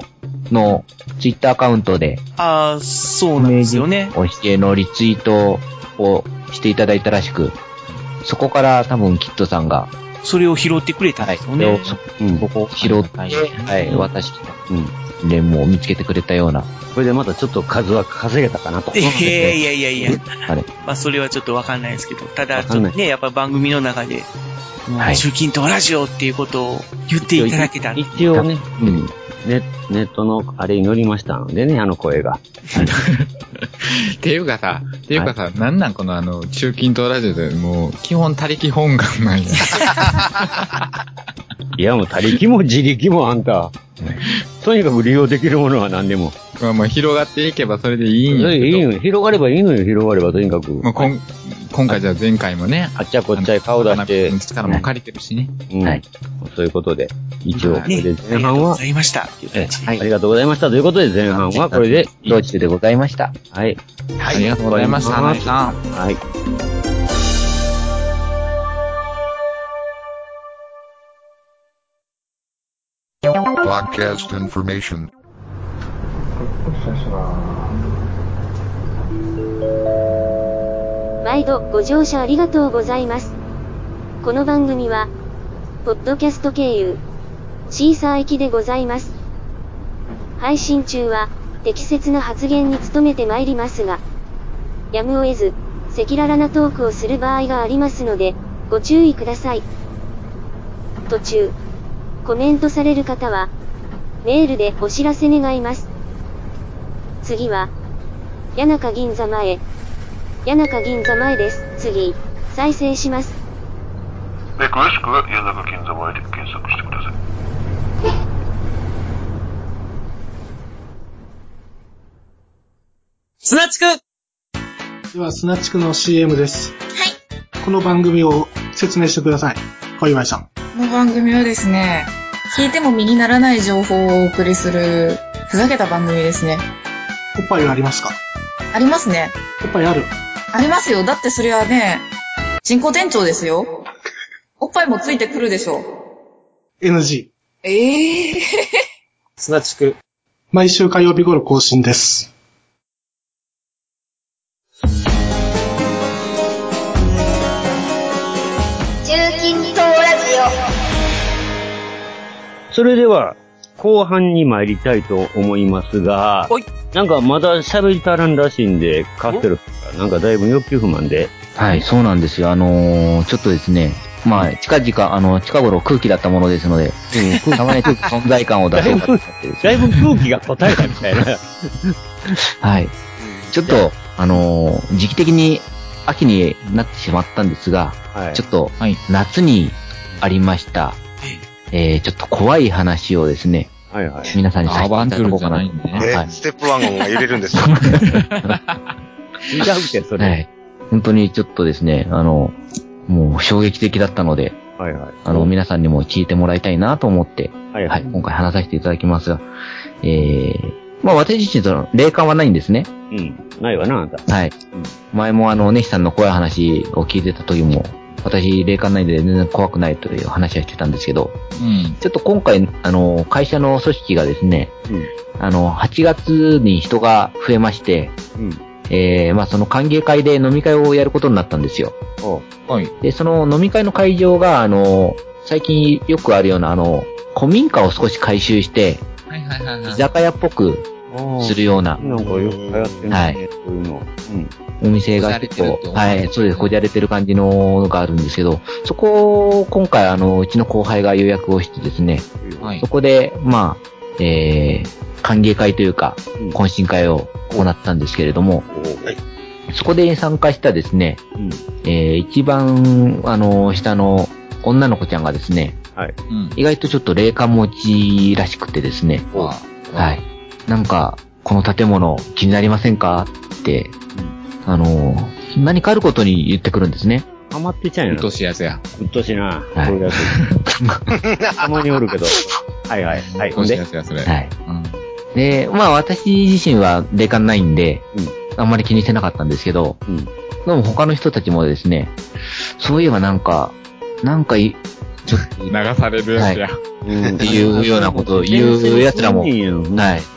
のツイッターアカウントで、 ああ、そうなんですよね。 教えのリツイートをしていただいたらしく、そこから多分キッドさんが、 それを拾ってくれたんですよね。 はい、そうん、ここを拾って、はい、私、うん、連も見つけてくれたような。 これでまたちょっと数は稼げたかなと。 いやいやいやいや。あれまあそれはちょっとわかんないですけど、ただちょっとね、やっぱ番組の中で、はい、中近東ラジオっていうことを言っていただけたら。 一応ね、うん。ネ, ネットのあれに乗りましたのでね、あの声が。 っていうかさ、っていうかさ、はい、なんなんこのあの、中近東ラジオでもう、基本他力本願なんや。 いやもう他力も自力もあんた。とにかく利用できるものは何でも。 まあまあ広がっていけばそれでいいんやけど。 いいのよ。広がればいいのよ、広がればとにかく。 まあ、こん今回じゃあ前回もね。 あっちゃこっちゃ顔出して。 力も借りてるしね。 うん。はい。そういうことで、一応、これで前半は。 ありがとうございました。 はい。ありがとうございました。ということで前半はこれで、 道中でございました。 はい。 はい。ありがとうございました、花井さん。 はい。 Podcast information. 毎度ご乗車ありがとうございます。この番組は、ポッドキャスト経由、シーサー行きでございます。配信中は、適切な発言に努めてまいりますが、やむを得ず、赤裸々なトークをする場合がありますので、ご注意ください。途中、コメントされる方は、メールでお知らせ願います。次は、谷中銀座前。谷中銀座前です。次、再生します。 で、詳しくは谷中銀座前で検索してください。 スナチクでは、スナチクの シーエム です。 はい。 この番組を説明してください。小岩井さん。 この番組はですね、聞いても身にならない情報をお送りする、ふざけた番組ですね。 おっぱいはありますか？ ありますね。 おっぱいある？ ありますよ。だってそれはね、人工店長ですよ。おっぱいもついてくるでしょ。 エヌジー。ええー。 スナチク。毎週火曜日頃更新です。 中近東ラジオ。それでは、後半に参りたいと思いますが、なんかまだ喋り足らんらしいんで、カステルなんかだいぶ欲求不満で。 はい、そうなんですよ。あのー、ちょっとですね、まあ、近々、あの、近頃空気だったものですので、うん、たまにちょっと存在感を出そうかと思ってですね。 だいぶ空気が答えたみたいな。 はい。ちょっと、あのー、時期的に秋になってしまったんですが、はい、ちょっと、夏にありました、はい、えー、ちょっと怖い話をですね、はいはい、皆さんにさせていただこうかな。 え、はい、ステップワンが入れるんですよ。 違うって、それ。はい。 本当にちょっとですね、あの、もう衝撃的だったので、はいはい。あの、皆さんにも聞いてもらいたいなと思って、はいはい。はい、今回話させていただきますが、えー、まあ私自身その、霊感はないんですね。 うん。ないわな、あんた。 はい。うん、前もあの、ネヒさんの怖い話を聞いてた時も、私、霊感ないんで全然怖くないという話はしてたんですけど、うん、ちょっと今回、あの、会社の組織がですね、うん、あの、はちがつに人が増えまして、うん、えー、まあその歓迎会で飲み会をやることになったんですよ。はい。で、その飲み会の会場が、あの、最近よくあるような、あの、古民家を少し改修して、はいはいはいはい、居酒屋っぽくするような、 なんかよく流行ってるね、はい、そういうの。 うん。お店が結構、はい、そうです、こじゃれてる感じのがあるんですけど、そこを今回あの、うちの後輩が予約をしてですね、はい、そこで、まあ、えー、歓迎会というか、うん、懇親会を行ったんですけれども、はい、そこで参加したですね、うん、えー、一番、あの、下の女の子ちゃんがですね、はい、意外とちょっと霊感持ちらしくてですね、はい。なんか、この建物気になりませんかって、うん、あの、何かあることに言ってくるんですね。 ハマってちゃうよな。 うっとしいやつや。 うっとしいな。はい。そういうやつ。たまにおるけど。はいはい。はい。 うっとしいやつや、それ。はい。 うん、で、まあ私自身は霊感ないんで、うん、あんまり気にしてなかったんですけど、うん、でも他の人たちもですね、そういえばなんか、なんかい、 ちょっと流されるやつや。 はい、っていうようなことを言う奴らも、はい。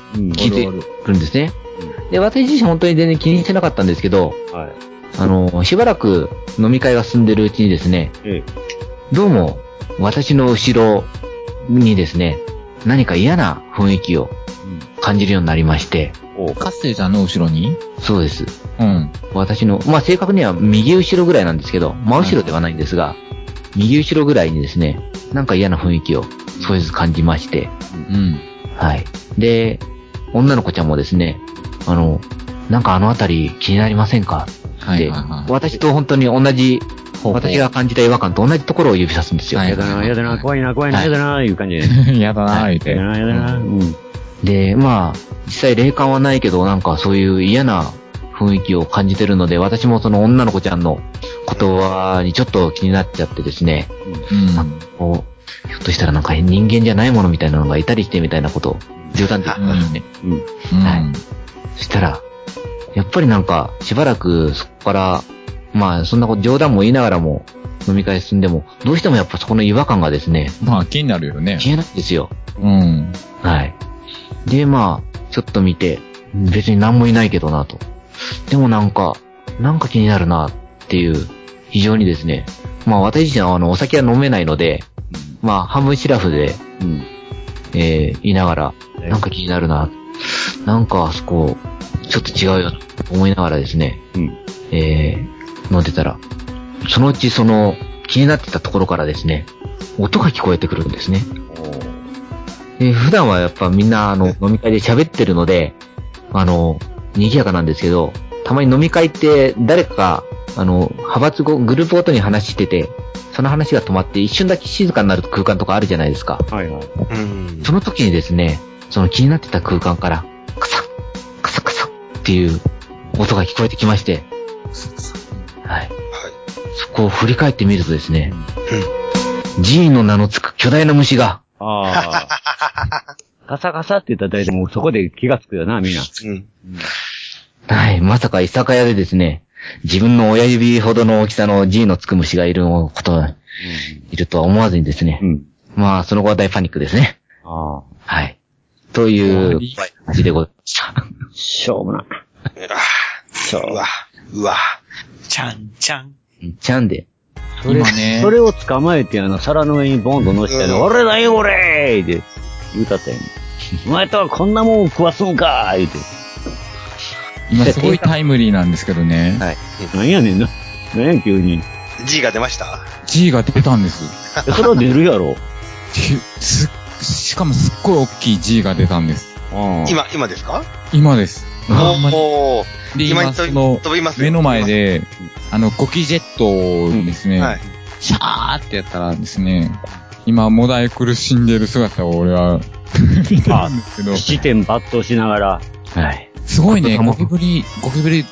聞いてるんですね。で、私自身本当に全然気にしてなかったんですけど、はい、あの、しばらく飲み会が進んでるうちにですね、ええ、どうも私の後ろにですね、何か嫌な雰囲気を感じるようになりまして。 おカッセイさんの後ろに？ そうです。 うん。 私の、まあ、正確には右後ろぐらいなんですけど、真後ろではないんですが、うん、右後ろぐらいにですね、なんか嫌な雰囲気を少しずつ感じまして。うん。はい。で、女の子ちゃんもですね、あの、なんかあのあたり気になりませんか？はいはいはい。私と本当に同じ、ほうほう私が感じた違和感と同じところを指さすんですよ。 やだな、やだな、怖いな、怖いな、やだな、いう感じで。 やだな、言うて。 やだな、やだな、うん。 で、まあ、実際霊感はないけど、なんかそういう嫌な雰囲気を感じてるので、私もその女の子ちゃんの言葉にちょっと気になっちゃってですね、うん、なんかこうひょっとしたらなんか人間じゃないものみたいなのがいたりしてみたいなことを冗談で言ってましたね。うんうん、はい。そしたら、やっぱりなんかしばらくそこから、まあそんなこと冗談も言いながらも飲み会進んでも、どうしてもやっぱそこの違和感がですね。 まあ気になるよね。 消えないんですよ。 うん。 はい。で、まあ、ちょっと見て、別に何もいないけどなと。でもなんか、なんか気になるなっていう、非常にですね。まあ私自身はあの、お酒は飲めないので、まあ半分シラフで、うん、えー、言いながら、なんか気になるな。なんかあそこ、ちょっと違うよと思いながらですね、うん、えー、飲んでたら、そのうちその、気になってたところからですね、音が聞こえてくるんですね。で普段はやっぱみんなあの飲み会で喋ってるので、あの、賑やかなんですけど、たまに飲み会って誰かが、あの、派閥ご、グループごとに話してて、その話が止まって一瞬だけ静かになる空間とかあるじゃないですか。はいはい。うん。その時にですね、その気になってた空間から、カサッ、カサカサっていう音が聞こえてきまして、はい。はい。そこを振り返ってみるとですね、うん。ジーンの名のつく巨大な虫が、ああ。カサカサって言ったら大体もうそこで気がつくよな、みんな。うん。 はい。まさか居酒屋でですね、自分の親指ほどの大きさの G のつく虫がいることがいるとは思わずにですね。うん。まあ、その後は大パニックですね。ああ。はい。という感じでございました。 しょうもない。 うわ、うわ。 ちゃんちゃん。 ちゃんで。 それ、ね、それを捕まえて、あの、皿の上にボンと乗せて、うん、俺だよ、俺って言うたったよ。お前とはこんなもん食わすんか言うて。 今すごいタイムリーなんですけどね。 はい。何やねんな。何や急に。 G が出ました ?G が出たんです。 それは出るやろ。 す、しかもすっごい大きい G が出たんです。 今、今ですか？ 今です。 おー。 で、今、その、目の前で、あの、ゴキジェットをですね、うんはい、シャーってやったらですね、今、もだえ苦しんでる姿を俺は見たんですけど。 七点抜刀しながら。 はい。すごいね、ゴキブリ、ゴキブリって、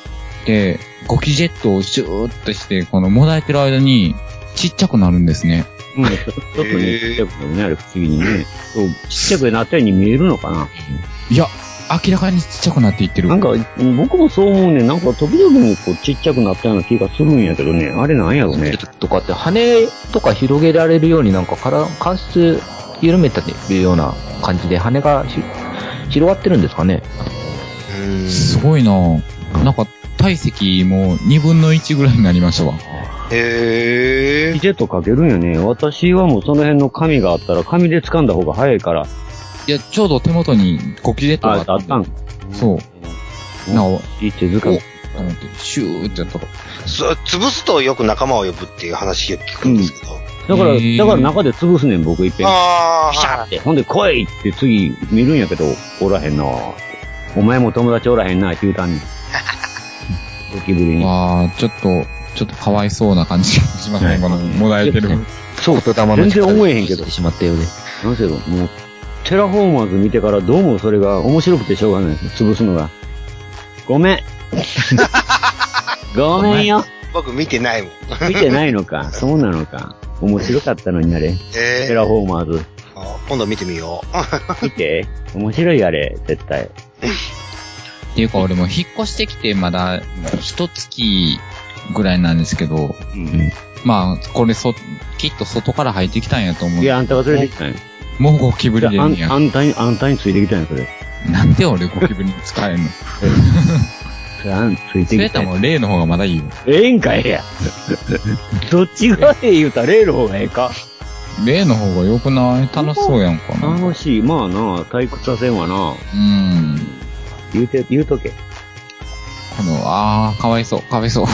ゴキジェットをシューッとして、このもだえてる間に、ちっちゃくなるんですね。 うん、ちょっとね、ちっちゃくなるね、あれ不思議にね。そう、ちっちゃくなったように見えるのかな。 いや、明らかにちっちゃくなっていってる。 なんか、僕もそう思うね。なんか、時々にこう、ちっちゃくなったような気がするんやけどね。あれなんやろね。 とかって、羽とか広げられるようになんか、から、関節緩めたいうような感じで、羽がひ広がってるんですかね。 すごいなぁ。なんか、体積もにぶんのいちぐらいになりましたわ。 へぇー。ジェットかけるんやね。私はもうその辺の紙があったら、紙で掴んだ方が早いから。 いや、ちょうど手元にゴキジェットがあった。 あったんそう。なお、 いい手塚。 と思って、シューってやったら。 潰すとよく仲間を呼ぶっていう話を聞くんですけど。 だから、だから中で潰すねん、僕いっぺん。ああ。ピシャーって。ほんで、来いって次見るんやけど、おらへんなぁ。お前も友達おらへんなぁ、言うたんに。ゴキブリに。 ああ、ちょっと、ちょっとかわいそうな感じがしますね、この、もだえてる。 そう、全然思えへんけど。 しまったよね。 なんせよ、もう、テラフォーマーズ見てからどうもそれが面白くてしょうがないです。潰すのが。ごめん。ごめんよ。 僕見てないもん。 見てないのか。そうなのか。面白かったのにあれ。えー、テラフォーマーズ。 今度見てみよう。見て。面白いあれ、絶対。 っていうか俺も引っ越してきてまだ一月ぐらいなんですけど、うん、まあ、これそ、きっと外から入ってきたんやと思う。 いや、あんたが連れてきたんや。 もうゴキブリでんや。 あんたに、あんたについてきたんや、それ。 なんで俺ゴキブリに使えんのなん、ついてきて。 それとも例の方がまだいいよ。 ええんかええや。どっちがええ言うたら例の方がええか例の方が良くない楽しそうやんかな。 楽しい。まあな、退屈させんわな。 うん。 言うて、言うとけ。 この、あー、かわいそう、かわいそう。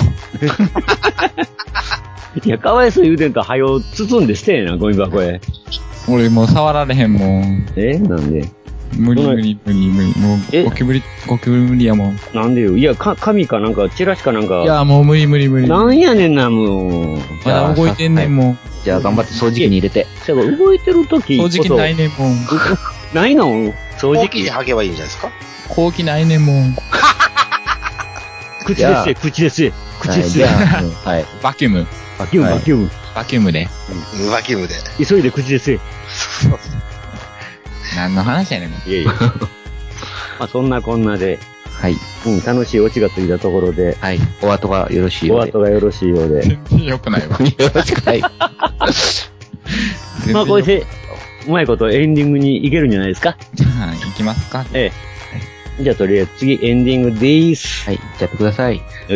いや、かわいそう言うてんと、はよ、包んでしてえな、ゴミ箱へ。 俺もう触られへんもん。 えなんで無理無理無理無理。もう、ゴキブリ、ゴキブリ無理やもん。 なんでよ。いや、か、紙かなんか、チラシかなんか。 いや、もう無理無理無理。 なんやねんな、もう。 まだ動いてんねんもん。 じゃあ頑張って掃除機に入れて。 じゃあ動いてるとき。 掃除機ないねんもん。 ないの掃除機で履けばいいんじゃないですか。 後期ないねんもん。 口ですよ、口ですよ。口ですよ。 はい。 バキューム。 バキューム、バキューム。 バキュームで。 バキュームで。 急いで口ですよ。 何の話やねん。 いやいや。まあそんなこんなで。 はい。 うん、楽しいオチがついたところで。 はい。お後がよろしいようで。 お後がよろしいようで。 全然良くないわ。 よろしくない。 まあこれで、うまいことエンディングに行けるんじゃないですか。 はい、行きますか。 ええ。じゃあとりあえず次エンディングでーす。 はい、やってください。 はい。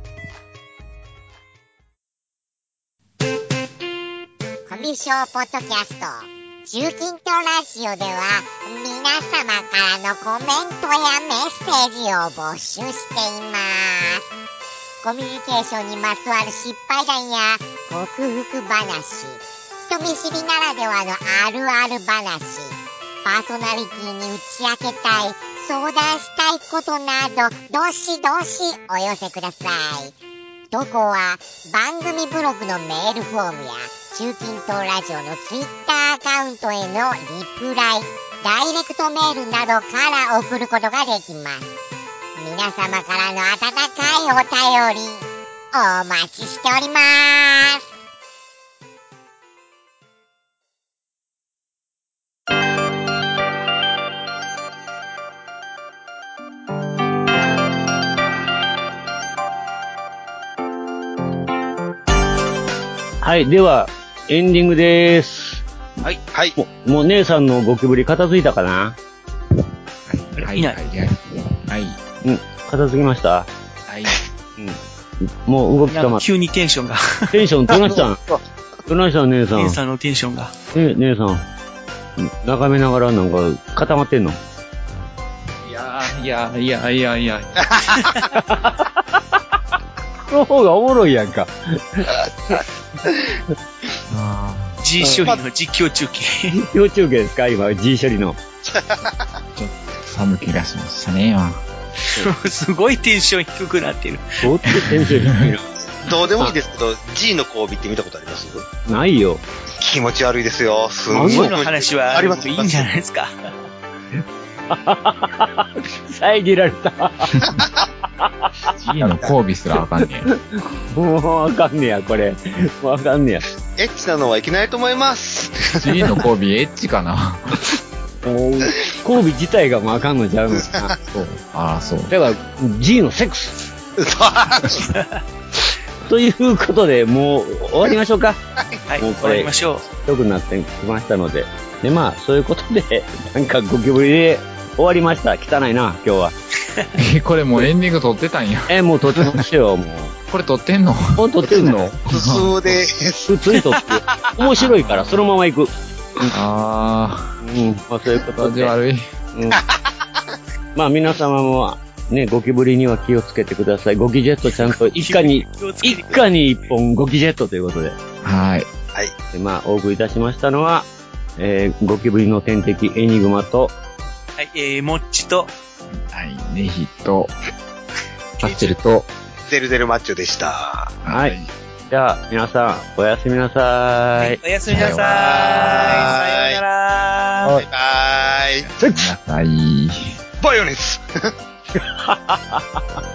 コミュ障ポッドキャスト中近東ラジオでは皆様からのコメントやメッセージを募集しています。コミュニケーションにまつわる失敗談や克服話、人見知りならではのあるある話、パーソナリティに打ち明けたい相談したいことなどどしどしお寄せください。投稿は番組ブログのメールフォームや中近東ラジオのツイッターアカウントへのリプライ、ダイレクトメールなどから送ることができます。皆様からの温かいお便りお待ちしております。 はい、では、エンディングでーす。 はい、はい。 もう、もう姉さんのゴキブリ片付いたかな？ はい、はい、はい。はい。 うん、片付きました？ はい。 うん。もう動き止まった。 急にテンションが。 テンション、どないしたん？どないしたん、姉さん。 姉さんのテンションが。 え、姉さん。眺めながらなんか固まってんの？ いやー、いや、いや、いや、いや。 その方がおもろいやんか。 G 処理の実況中継。 実況中継ですか今、G 処理の。 ちょっと寒気がしましたねよ。 すごいテンション低くなってる。 どうってテンション低いの？ どうでもいいですけど、G の交尾って見たことあります？ ないよ。 気持ち悪いですよ。すごい。 G の話は、ありますいいんじゃないですか。 遮られた。 G の交尾すらわかんねえ。もうわかんねや、これ。わかんねや。 エッチなのはいけないと思います。 G の交尾エッチかな？ 交尾自体がもうあかんのちゃうのかな。 そう。ああ、そう。 だから、G のセックス。ということで、もう終わりましょうか。 はい、 もうこれ終わりましょう。 よくなってきましたので。で、まあ、そういうことで、なんかゴキブリで終わりました。汚いな、今日は。 え、これもうエンディング撮ってたんや。 え、もう撮ってましたよ、もう。 これ撮ってんの？ もう撮ってんの？ 普通でーす。 普通に撮って。面白いから、そのまま行く。 あー。うん、まあそういうことで。 味悪い。 うん。まあ皆様も、ね、ゴキブリには気をつけてください。ゴキジェットちゃんと一家に、一家に一本ゴキジェットということで。 はい。 はい。 でまあ、お送りいたしましたのは、えー、ゴキブリの天敵エニグマと、 はい、えー、モッチと、 はい、ネヒと、 パッチェルと、 デルデルマッチョでした。 はい。じゃあ、皆さん、おやすみなさーい。はい、 おやすみなさーい。さようなら。 バイバーイ。 セックス。はい。 バイオネス。